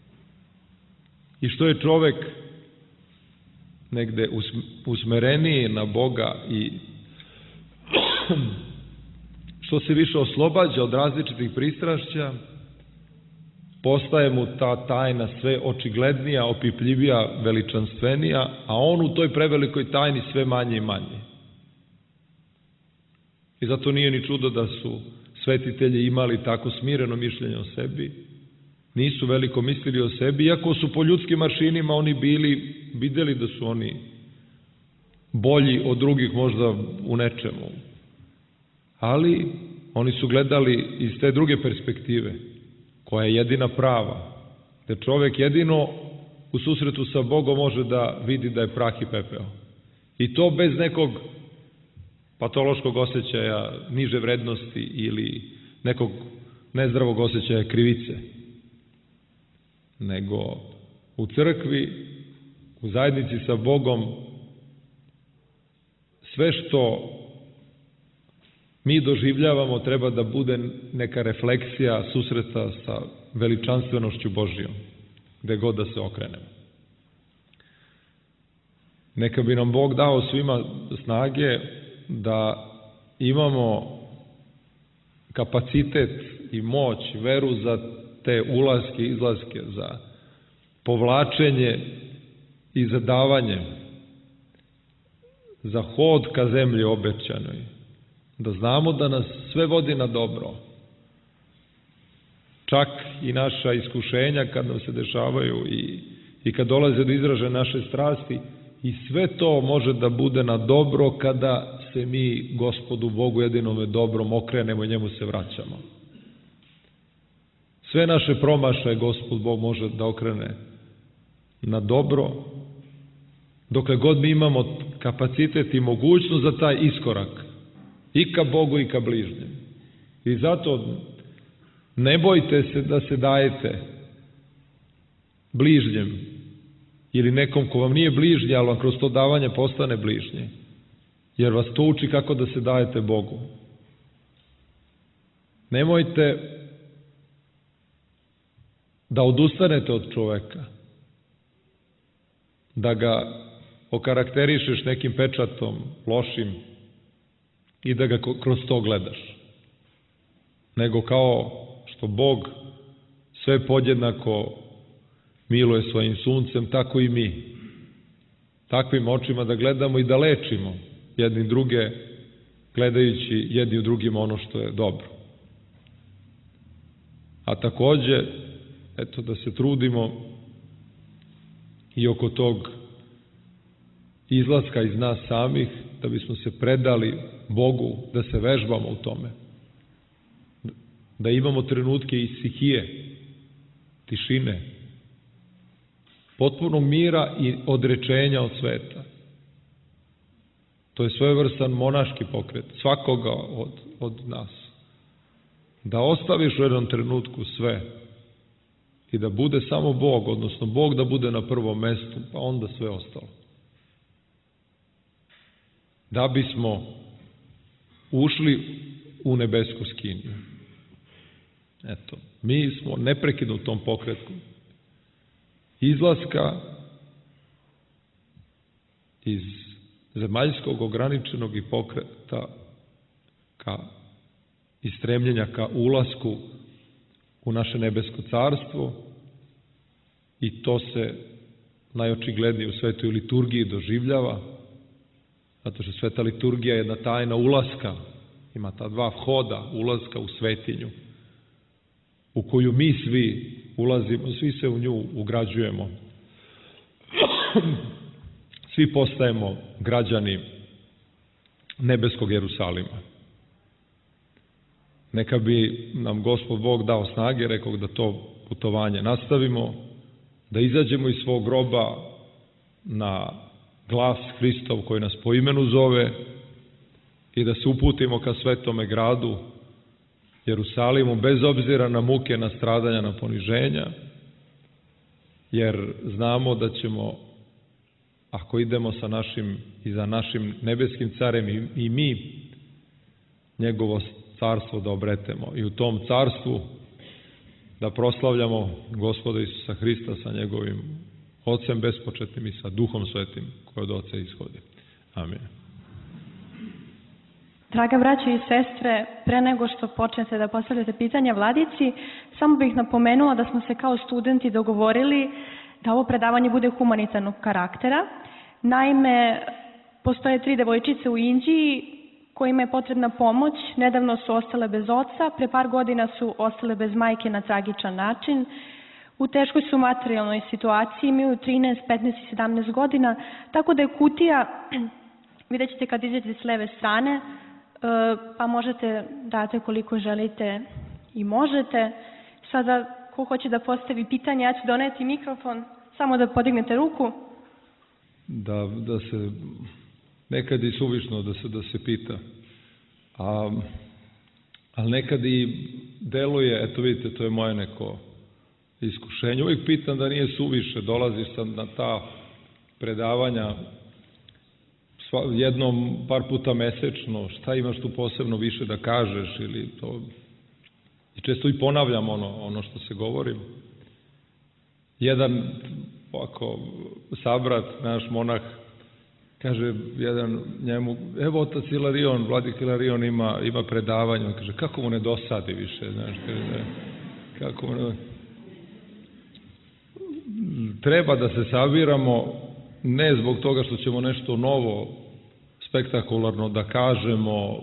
I što je čovek negde usmereniji na Boga i što se više oslobađa od različitih pristrašća, postaje mu ta tajna sve očiglednija, opipljivija, veličanstvenija, a on u toj prevelikoj tajni sve manje i manje. I zato nije ni čudo da su svetitelji imali tako smireno mišljenje o sebi, nisu veliko mislili o sebi, iako su po ljudskim aršinima oni bili, videli da su oni bolji od drugih možda u nečemu. Ali oni su gledali iz te druge perspektive, koja je jedina prava, gde čovek jedino u susretu sa Bogom može da vidi da je prah i pepeo. I to bez nekog patološkog osjećaja niže vrednosti ili nekog nezdravog osjećaja krivice. Nego u crkvi, u zajednici sa Bogom, sve što mi doživljavamo treba da bude neka refleksija susreta sa veličanstvenošću Božijom, gde god da se okrenemo. Neka bi nam Bog dao svima snage da imamo kapacitet i moć, veru za te ulaske, izlaske, za povlačenje i za davanje, za hod ka zemlji obećanoj, da znamo da nas sve vodi na dobro. Čak i naša iskušenja kad nam se dešavaju i, i kad dolaze do izražaja naše strasti, i sve to može da bude na dobro kada se mi Gospodu Bogu jedinome dobrom okrenemo i njemu se vraćamo. Sve naše promašaje Gospod Bog može da okrene na dobro, dokle god mi imamo kapacitet i mogućnost za taj iskorak i ka Bogu i ka bližnjem. I zato ne bojte se da se dajete bližnjem ili nekom ko vam nije bližnji, ali vam kroz to davanje postane bližnji, jer vas to uči kako da se dajete Bogu. Nemojte da odustanete od čoveka, da ga okarakterišeš nekim pečatom lošim i da ga kroz to gledaš, nego kao što Bog sve podjednako miluje svojim suncem, tako i mi. Takvim očima da gledamo i da lečimo jedni druge, gledajući jedni u drugima ono što je dobro. A takođe, eto, da se trudimo i oko tog izlaska iz nas samih, da bismo se predali Bogu, da se vežbamo u tome. Da imamo trenutke i stihije, tišine, potpunog mira i odrečenja od sveta. To je svojevrstan monaški pokret svakoga od, od nas. Da ostaviš u jednom trenutku sve i da bude samo Bog, odnosno Bog da bude na prvom mestu, pa onda sve ostalo. Da bismo ušli u nebesku skinju. Eto, mi smo neprekidno u tom pokretu izlaska iz zemaljskog ograničenog i pokreta ka i stremljenja ka ulasku u naše nebesko carstvo, i to se najočiglednije u svetoj liturgiji doživljava, zato što sveta liturgija je jedna tajna ulaska, ima ta dva vhoda ulaska u svetinju, u koju mi svi ulazimo, svi se u nju ugrađujemo. Svi postajemo građani nebeskog Jerusalima. Neka bi nam Gospod Bog dao snage, rekao, da to putovanje nastavimo, da izađemo iz svog groba na glas Hristov koji nas po imenu zove i da se uputimo ka svetome gradu Jerusalimu, bez obzira na muke, na stradanja, na poniženja, jer znamo da ćemo, ako idemo sa našim i za našim nebeskim carem, i, i mi njegovo carstvo da obretemo i u tom carstvu da proslavljamo Gospoda Isusa Hrista sa njegovim Ocem bespočetnim i sa Duhom Svetim koji od Oca ishodi. Amin. Draga braćo i sestre, pre nego što počnete da postavljate pitanja vladici, samo bih napomenula da smo se kao studenti dogovorili da ovo predavanje bude humanitarnog karaktera. Naime, postoje tri devojčice u Inđiji kojima je potrebna pomoć. Nedavno su ostale bez oca, pre par godina su ostale bez majke na tragičan način. U teškoj su materijalnoj situaciji, imaju trinaest, petnaest i sedamnaest godina, tako da je kutija, vidjet ćete kad izađete s leve strane, pa možete date koliko želite i možete. Sada, ko hoće da postavi pitanje, ja ću doneti mikrofon, samo da podignete ruku. Da, da se, nekad i suvišno da se, da se pita, a, ali nekad i deluje, eto vidite, to je moje neko iskušenje. Uvijek pitam da nije suviše, dolaziš sam na ta predavanja jednom, par puta mesečno, šta imaš tu posebno više da kažeš, ili to, i često i ponavljam ono, ono što se govori. Jedan ovako sabrat, naš monah, kaže jedan njemu, evo otac Ilarion, vladik Ilarion ima, ima predavanje, on kaže, kako mu ne dosadi više, znaš, kaže, ne, kako mu ne... Treba da se sabiramo, ne zbog toga što ćemo nešto novo, spektakularno da kažemo,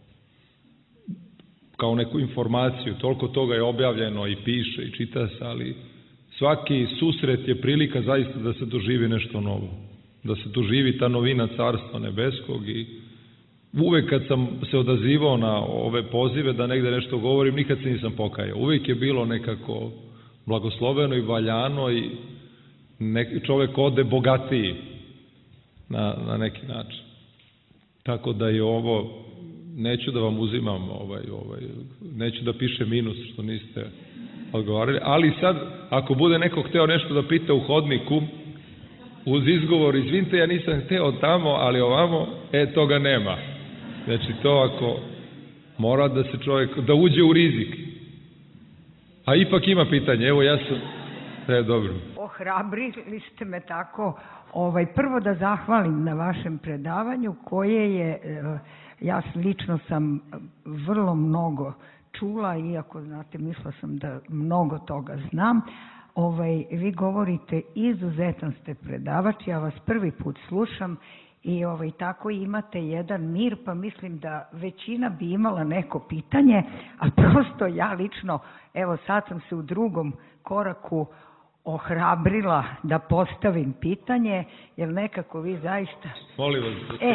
kao neku informaciju, toliko toga je objavljeno i piše i čita se, ali svaki susret je prilika zaista da se doživi nešto novo, da se doživi ta novina Carstva nebeskog. I uvek kad sam se odazivao na ove pozive da negde nešto govorim, nikad se nisam pokajao. Uvek je bilo nekako blagosloveno i valjano i nek, čovek ode bogatiji na, na neki način. Tako da je ovo, neću da vam uzimam, ovaj, ovaj, neću da piše minus što niste odgovarali, ali sad, ako bude neko hteo nešto da pita u hodniku, uz izgovor, izvinite, ja nisam hteo tamo, ali ovamo, e, toga nema. Znači, to ako mora da se čovjek, da uđe u rizik. A ipak ima pitanje, evo ja sam... E, dobro. Ohrabrili ste me tako. Ovaj, prvo da zahvalim na vašem predavanju koje je, ja lično sam vrlo mnogo čula, iako znate, mislila sam da mnogo toga znam. Ovaj, vi govorite, izuzetan ste predavač, ja vas prvi put slušam i ovaj, tako imate jedan mir, pa mislim da većina bi imala neko pitanje, a prosto ja lično, evo sad sam se u drugom koraku ohrabrila da postavim pitanje, jer nekako vi zaista... Molim vas. E,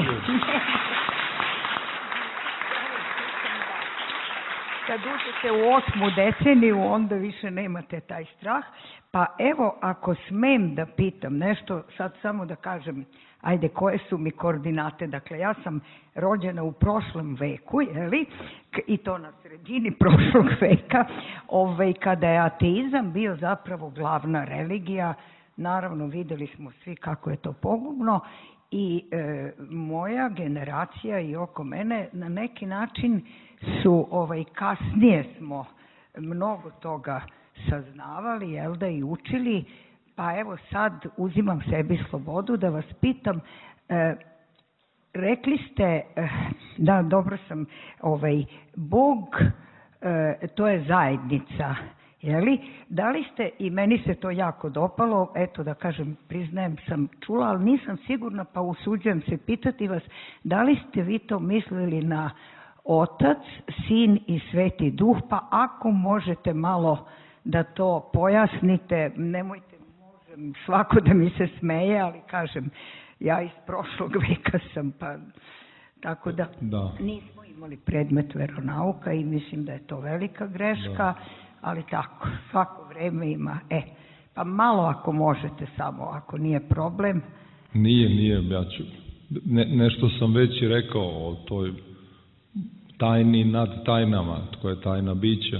kad uđete u osmu deceniju, onda više nemate taj strah. Pa evo, ako smem da pitam nešto, sad samo da kažem, ajde, koje su mi koordinate. Dakle, ja sam rođena u prošlom veku, jeli? I to na sredini prošlog veka, ovaj, kada je ateizam bio zapravo glavna religija. Naravno, videli smo svi kako je to pogubno i e, moja generacija i oko mene na neki način su, ovaj, kasnije smo mnogo toga saznavali, jel da, i učili, pa evo sad uzimam sebi slobodu da vas pitam, e, rekli ste, e, da, dobro sam, ovaj, Bog, e, to je zajednica, jeli? Da li ste, i meni se to jako dopalo, eto da kažem, priznajem, sam čula, ali nisam sigurna, pa usuđujem se pitati vas, da li ste vi to mislili na Otac, Sin i Sveti Duh, pa ako možete malo da to pojasnite, nemojte, možem svako da mi se smeje, ali kažem, ja iz prošlog veka sam, pa tako da, da. Nismo imali predmet veronauka i mislim da je to velika greška, da. Ali tako, svako vreme ima, e, pa malo ako možete samo, ako nije problem. Nije, nije, ja ću, ne, nešto sam već i rekao o toj tajni nad tajnama, tko je tajna bića,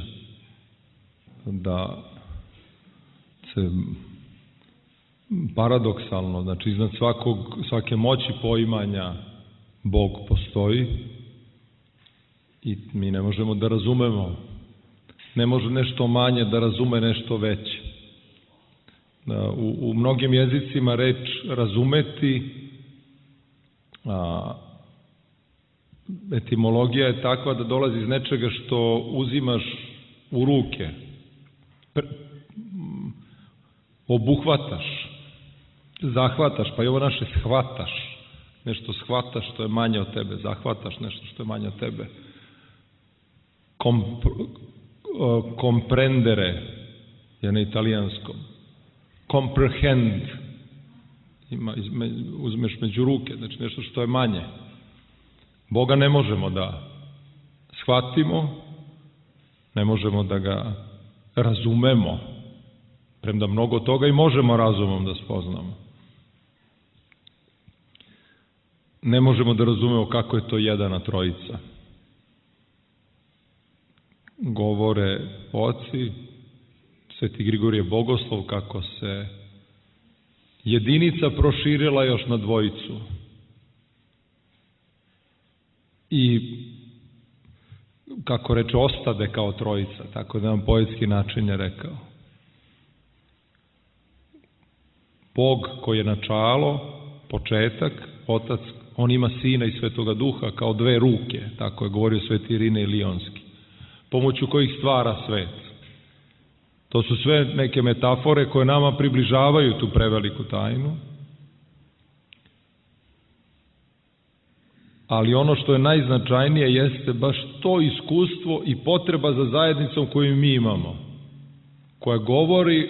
da se paradoksalno, znači iznad svakog, svake moći poimanja Bog postoji i mi ne možemo da razumemo, ne može nešto manje da razume nešto veće. Da, u, u mnogim jezicima reč razumeti, a, etimologija je takva da dolazi iz nečega što uzimaš u ruke, Pre, obuhvataš, zahvataš, pa i ovo naše shvataš, nešto shvataš što je manje od tebe, zahvataš nešto što je manje od tebe. Komp, komprendere je na italijanskom. Comprehend, ima, uzmeš među ruke, znači nešto što je manje. Boga ne možemo da shvatimo, ne možemo da ga razumemo, premda mnogo toga i možemo razumom da spoznamo. Ne možemo da razumemo kako je to jedana trojica. Govore oci, Sveti Grigorije Bogoslov, kako se jedinica proširila još na dvojicu. I kako reče, ostade kao trojica, tako da nam poetski način je rekao. Bog koji je načalo, početak, Otac, on ima Sina i Svetoga Duha kao dve ruke, tako je govorio Sveti Irine Lionski, pomoću kojih stvara svet. To su sve neke metafore koje nama približavaju tu preveliku tajnu, ali ono što je najznačajnije jeste baš to iskustvo i potreba za zajednicom koju mi imamo, koja govori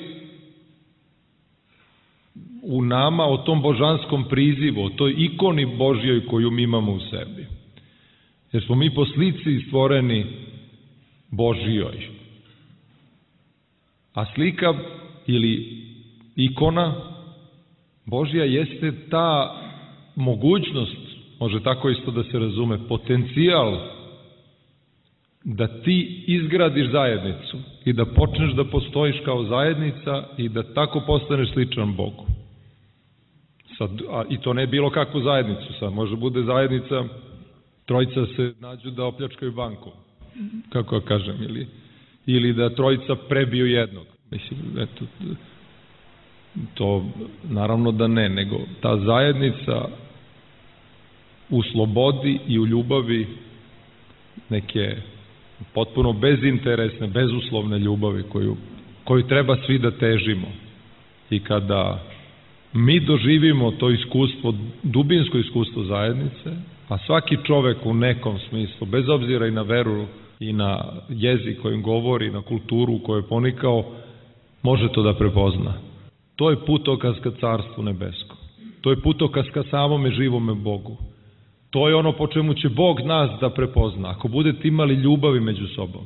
u nama o tom božanskom prizivu, o toj ikoni Božjoj koju mi imamo u sebi. Jer smo mi po slici stvoreni Božjoj. A slika ili ikona Božja jeste ta mogućnost, može tako isto da se razume, potencijal da ti izgradiš zajednicu i da počneš da postojiš kao zajednica i da tako postaneš sličan Bogu. Sad, a, i to ne bilo kakvu zajednicu, sad može bude zajednica, trojica se nađu da opljačkaju banku, kako ja kažem, ili, ili da trojica prebiju jednog. Mislim, eto, to naravno da ne, nego ta zajednica u slobodi i u ljubavi, neke potpuno bezinteresne, bezuslovne ljubavi koju, koju treba svi da težimo. I kada mi doživimo to iskustvo, dubinsko iskustvo zajednice, a svaki čovek u nekom smislu, bez obzira i na veru i na jezik kojim govori, na kulturu koju je ponikao, može to da prepozna. To je putokaz ka Carstvu nebesko. To je putokaz ka samome živome Bogu. To je ono po čemu će Bog nas da prepozna. Ako budete imali ljubavi među sobom.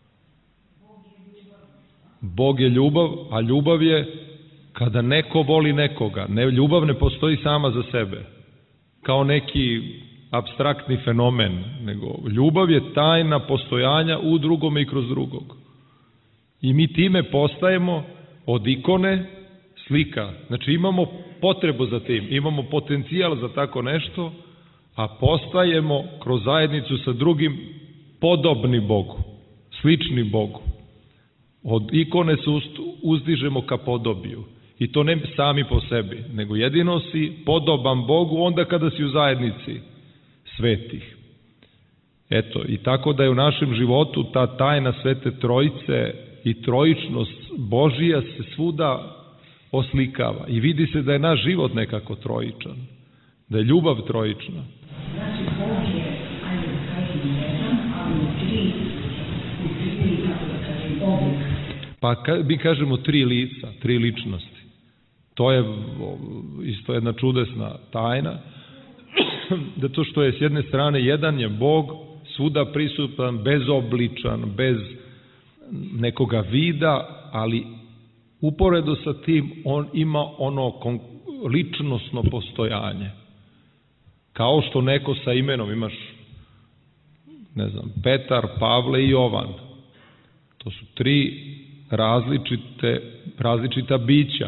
Bog je ljubav, a ljubav je kada neko voli nekoga. Ne, ljubav ne postoji sama za sebe, kao neki apstraktni fenomen, nego ljubav je tajna postojanja u drugome i kroz drugog. I mi time postajemo od ikone slika. Znači imamo potrebu za tim, imamo potencijal za tako nešto, a postajemo kroz zajednicu sa drugim podobni Bogu, slični Bogu. Od ikone se uzdižemo ka podobiju. I to ne sami po sebi, nego jedino si podoban Bogu onda kada si u zajednici svetih. Eto, i tako da je u našem životu ta tajna Svete Trojice i trojičnost Božija se svuda oslikava. I vidi se da je naš život nekako trojičan, da je ljubav trojična. Znači, Bog je, ajde da kažem, jedan, ali u tri, u tri, kako da kažem, oblik. Pa ka, mi kažemo tri lica, tri ličnosti. To je isto jedna čudesna tajna, zato što je s jedne strane jedan je Bog svuda prisutan, bezobličan, bez nekoga vida, ali uporedo sa tim on ima ono ličnosno postojanje. Kao što neko sa imenom imaš, ne znam, Petar, Pavle i Jovan. To su tri različite, različita bića.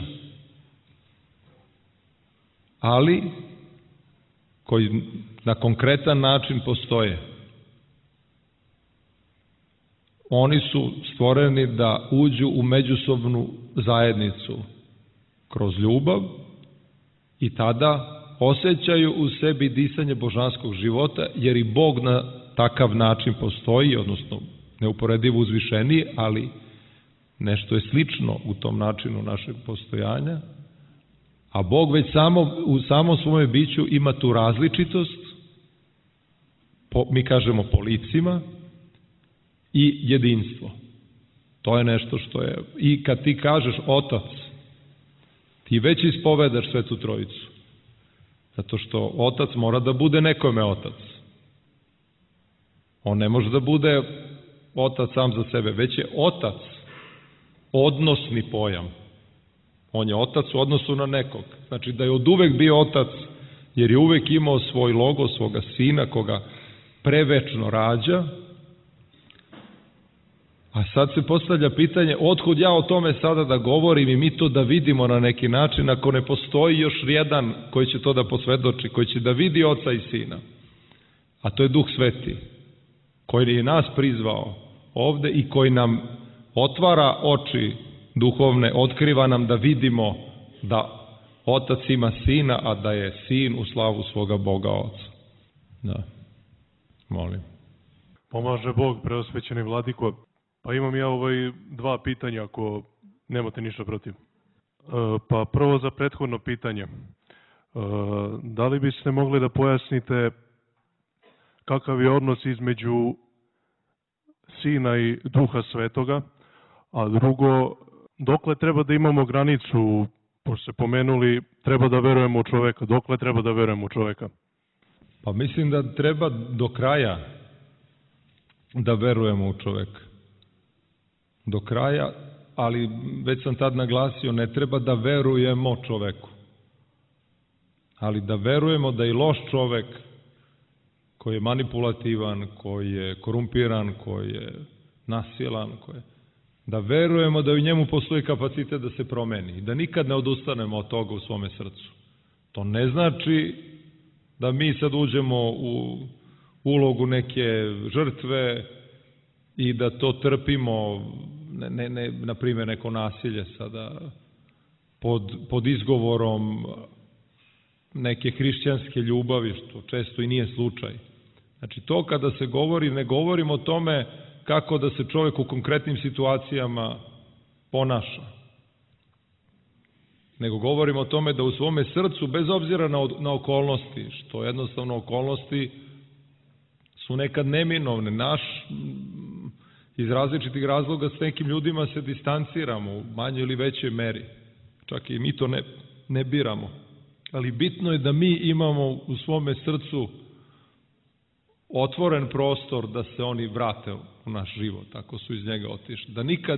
Ali koji na konkretan način postoje. Oni su stvoreni da uđu u međusobnu zajednicu kroz ljubav i tada osjećaju u sebi disanje božanskog života, jer i Bog na takav način postoji, odnosno neuporedivo uzvišeniji, ali nešto je slično u tom načinu našeg postojanja. A Bog već samo, u samom svome biću ima tu različitost, po, mi kažemo po licima, i jedinstvo. To je nešto što je... I kad ti kažeš Otac, ti već ispovedaš Svetu Trojicu. Zato što Otac mora da bude nekome Otac. On ne može da bude Otac sam za sebe, već je Otac odnosni pojam. On je Otac u odnosu na nekog. Znači da je od uvek bio Otac, jer je uvek imao svoj logo, svoga Sina, koga prevečno rađa. A sad se postavlja pitanje, otkud ja o tome sada da govorim i mi to da vidimo na neki način, ako ne postoji još jedan koji će to da posvedoči, koji će da vidi Oca i Sina. A to je Duh Sveti, koji je nas prizvao ovde i koji nam otvara oči duhovne, otkriva nam da vidimo da Otac ima Sina, a da je Sin u slavu svoga Boga Oca. Da, molim. Pomaže Bog, preosvećeni vladiko. Pa imam ja ovaj dva pitanja, ako nemate ništa protiv. E, pa prvo za prethodno pitanje. E, da li biste mogli da pojasnite kakav je odnos između Sina i Duha Svetoga, a drugo, dokle treba da imamo granicu, pošto ste pomenuli, treba da verujemo u čoveka, dokle treba da verujemo u čoveka? Pa mislim da treba do kraja da verujemo u čoveka. Do kraja, ali već sam tad naglasio, ne treba da verujemo čoveku. Ali da verujemo da je loš čovek, koji je manipulativan, koji je korumpiran, koji je nasilan, koji je... da verujemo da u njemu postoji kapacitet da se promeni, da nikad ne odustanemo od toga u svome srcu. To ne znači da mi sad uđemo u ulogu neke žrtve i da to trpimo, ne, ne, ne, na primjer neko nasilje sada, pod, pod izgovorom neke hrišćanske ljubavi, što često i nije slučaj. Znači to kada se govori, ne govorimo o tome kako da se čovjek u konkretnim situacijama ponaša, nego govorimo o tome da u svome srcu, bez obzira na, na okolnosti, što jednostavno okolnosti su nekad neminovne, naš iz različitih razloga s nekim ljudima se distanciramo u manjoj ili većoj meri, čak i mi to ne, ne biramo, ali bitno je da mi imamo u svome srcu otvoren prostor da se oni vrate u naš život, ako su iz njega otišli. Da nikad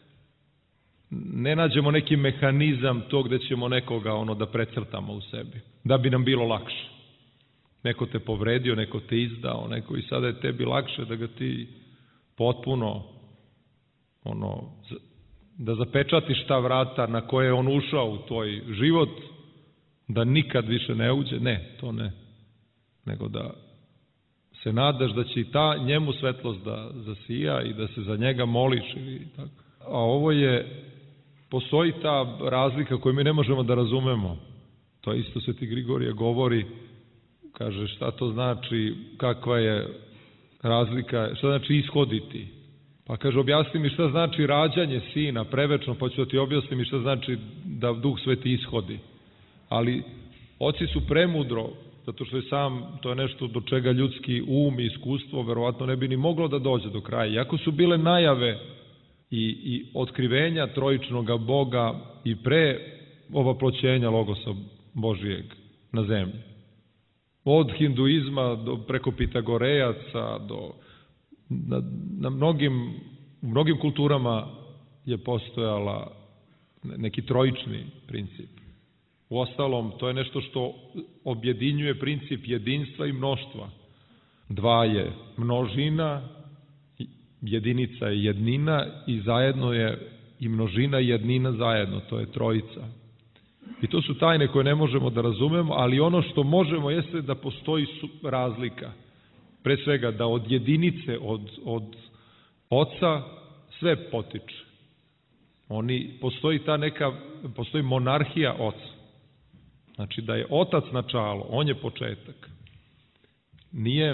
ne nađemo neki mehanizam to gde ćemo nekoga ono da precrtamo u sebi, da bi nam bilo lakše. Neko te povredio, neko te izdao, neko i sada je tebi lakše da ga ti potpuno ono, da zapečatiš ta vrata na koje je on ušao u tvoj život, da nikad više ne uđe. Ne, to ne. Nego da se nadaš da će i ta njemu svetlost da zasija i da se za njega moliš ili tako. A ovo je, postoji ta razlika koju mi ne možemo da razumemo. To isto Sveti Grigorije govori, kaže šta to znači, kakva je razlika, šta znači ishoditi. Pa kaže, objasni mi šta znači rađanje sina prevečno, pa ću da ti objasnim šta znači da Duh Sveti ishodi. Ali oci su premudro, zato što je sam, to je nešto do čega ljudski um i iskustvo verovatno ne bi ni moglo da dođe do kraja. Iako su bile najave i, i otkrivenja trojičnog Boga i pre ovaploćenja Logosa Božijeg na zemlji. Od hinduizma do preko Pitagorejaca do na, na mnogim, u mnogim kulturama je postojala neki trojični princip. Uostalom, to je nešto što objedinjuje princip jedinstva i mnoštva. Dva je množina, jedinica je jednina i zajedno je i množina i jednina zajedno, to je trojica. I to su tajne koje ne možemo da razumemo, ali ono što možemo jeste da postoji razlika. Pre svega da od jedinice, od, od oca sve potiče. Oni, postoji ta neka, postoji monarhija oca. Znači da je otac načalo, on je početak. Nije,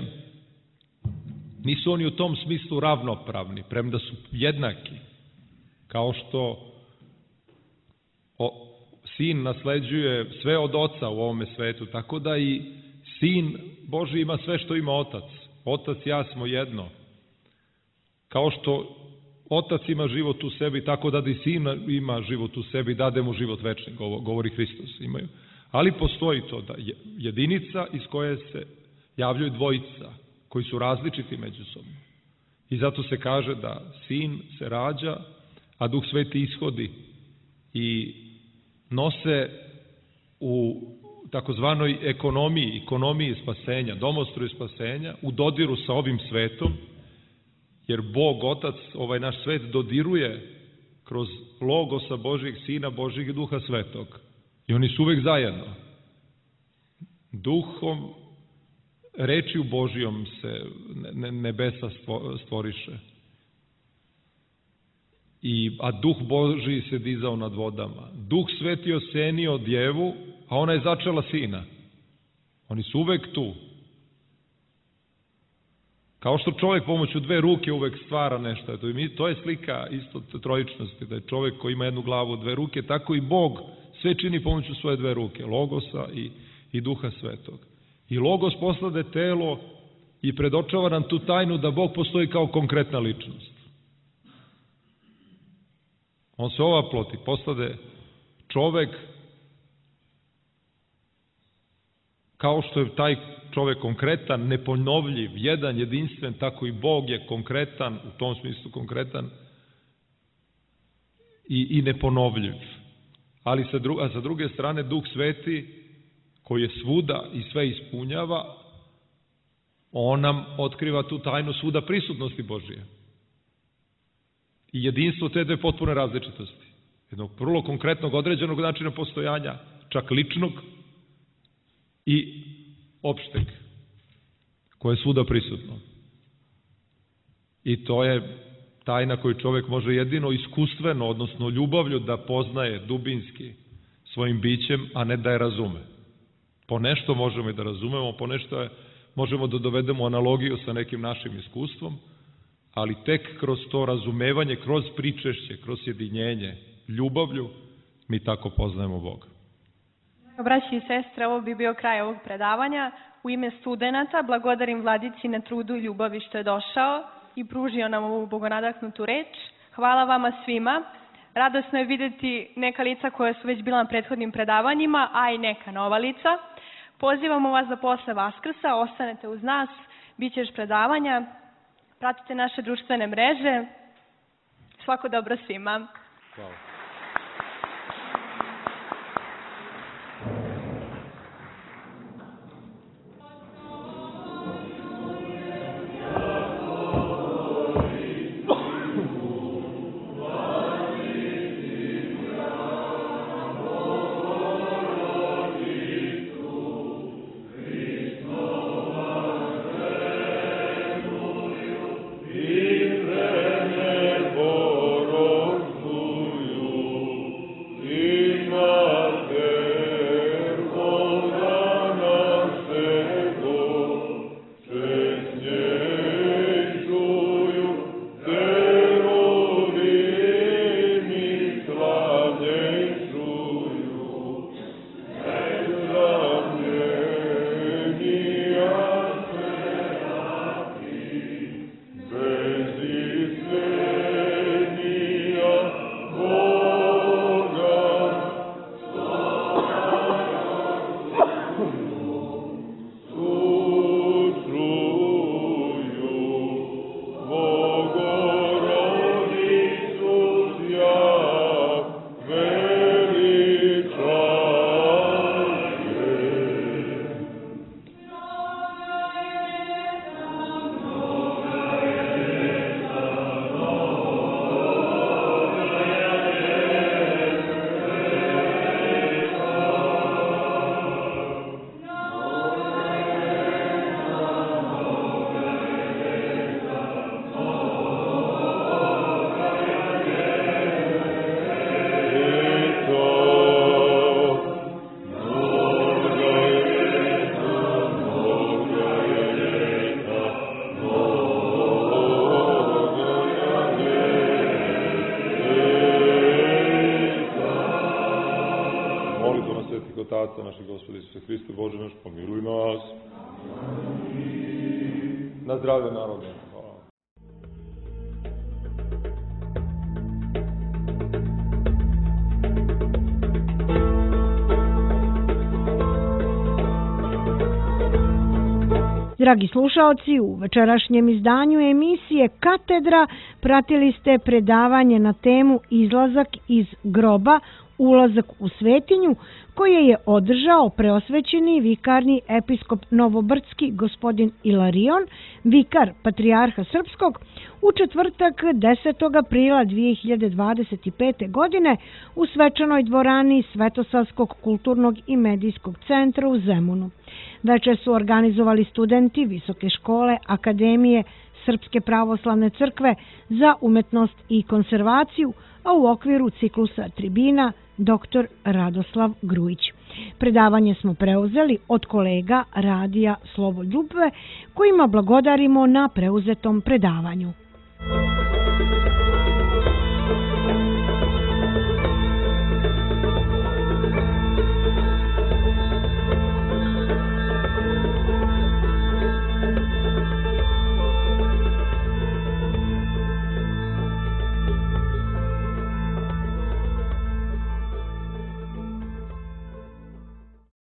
nisu oni u tom smislu ravnopravni, premda su jednaki. Kao što o, sin nasleđuje sve od oca u ovome svetu, tako da i sin Božji ima sve što ima otac. Otac i ja smo jedno. Kao što otac ima život u sebi, tako da i sin ima život u sebi, dade mu život večni, govori Hristos. Imaju. Ali postoji to da jedinica iz koje se javljaju dvojica, koji su različiti međusobno. I zato se kaže da sin se rađa, a Duh Sveti ishodi i nose u takozvanoj ekonomiji, ekonomiji spasenja, domostroju spasenja, u dodiru sa ovim svetom, jer Bog, Otac, ovaj naš svet dodiruje kroz Logosa Božijeg Sina, Božijeg i Duha Svetog. I oni su uvek zajedno. Duhom, rečju Božijom se nebesa stvoriše. I, a Duh Božiji se dizao nad vodama. Duh Sveti osenio djevu, a ona je začela sina. Oni su uvek tu. Kao što čovjek pomoću dve ruke uvek stvara nešto. To je slika isto trojičnosti, da je čovjek koji ima jednu glavu, dve ruke, tako i Bog sve čini pomoću svoje dve ruke, Logosa i, i Duha Svetog. I Logos poslade telo i predočava nam tu tajnu da Bog postoji kao konkretna ličnost. On se ovaploti, poslade čovek kao što je taj čovek konkretan, neponovljiv, jedan, jedinstven, tako i Bog je konkretan, u tom smislu konkretan i, i neponovljiv. Ali sa, dru, a sa druge strane Duh Sveti, koji je svuda i sve ispunjava, on nam otkriva tu tajnu svuda prisutnosti Božije. I jedinstvo te dve potpune različitosti. Jednog vrlo konkretnog, određenog načina postojanja, čak ličnog i opšteg, koje je svuda prisutno. I to je tajna koju čovek može jedino iskustveno, odnosno ljubavlju da poznaje dubinski svojim bićem, a ne da je razume. Po nešto možemo i da razumemo, po nešto je, možemo da dovedemo analogiju sa nekim našim iskustvom, ali tek kroz to razumevanje, kroz pričešće, kroz sjedinjenje, ljubavlju, mi tako poznajemo Boga. Braći i sestre, ovo bi bio kraj ovog predavanja. U ime studenata blagodarim Vladici na trudu i ljubavi što je došao i pružio nam ovu bogonadahnutu reč. Hvala vama svima. Radosno je videti neka lica koja su već bila na prethodnim predavanjima, a i neka nova lica. Pozivamo vas da posle Vaskrsa ostanete uz nas, bit će još predavanja, pratite naše društvene mreže. Svako dobro svima. Hvala. Otaca našeg Gospoda Isusa Hrista, Bože naš, pomiluj nas. Na zdravlje narode. Hvala. Dragi slušaoci, u večerašnjem izdanju emisije Katedra pratili ste predavanje na temu Izlazak iz groba, ulazak u svetinju, koje je održao preosvećeni vikarni episkop Novobrdski gospodin Ilarion, vikar Patrijarha Srpskog, u četvrtak desetog aprila dvije hiljade dvadeset pete. godine u svečanoj dvorani Svetosavskog kulturnog i medijskog centra u Zemunu. Večer su organizovali studenti Visoke škole Akademije Srpske pravoslavne crkve za umetnost i konservaciju, a u okviru ciklusa tribina doktor Radoslav Grujić. Predavanje smo preuzeli od kolega Radija Sloboljubve, kojima blagodarimo na preuzetom predavanju.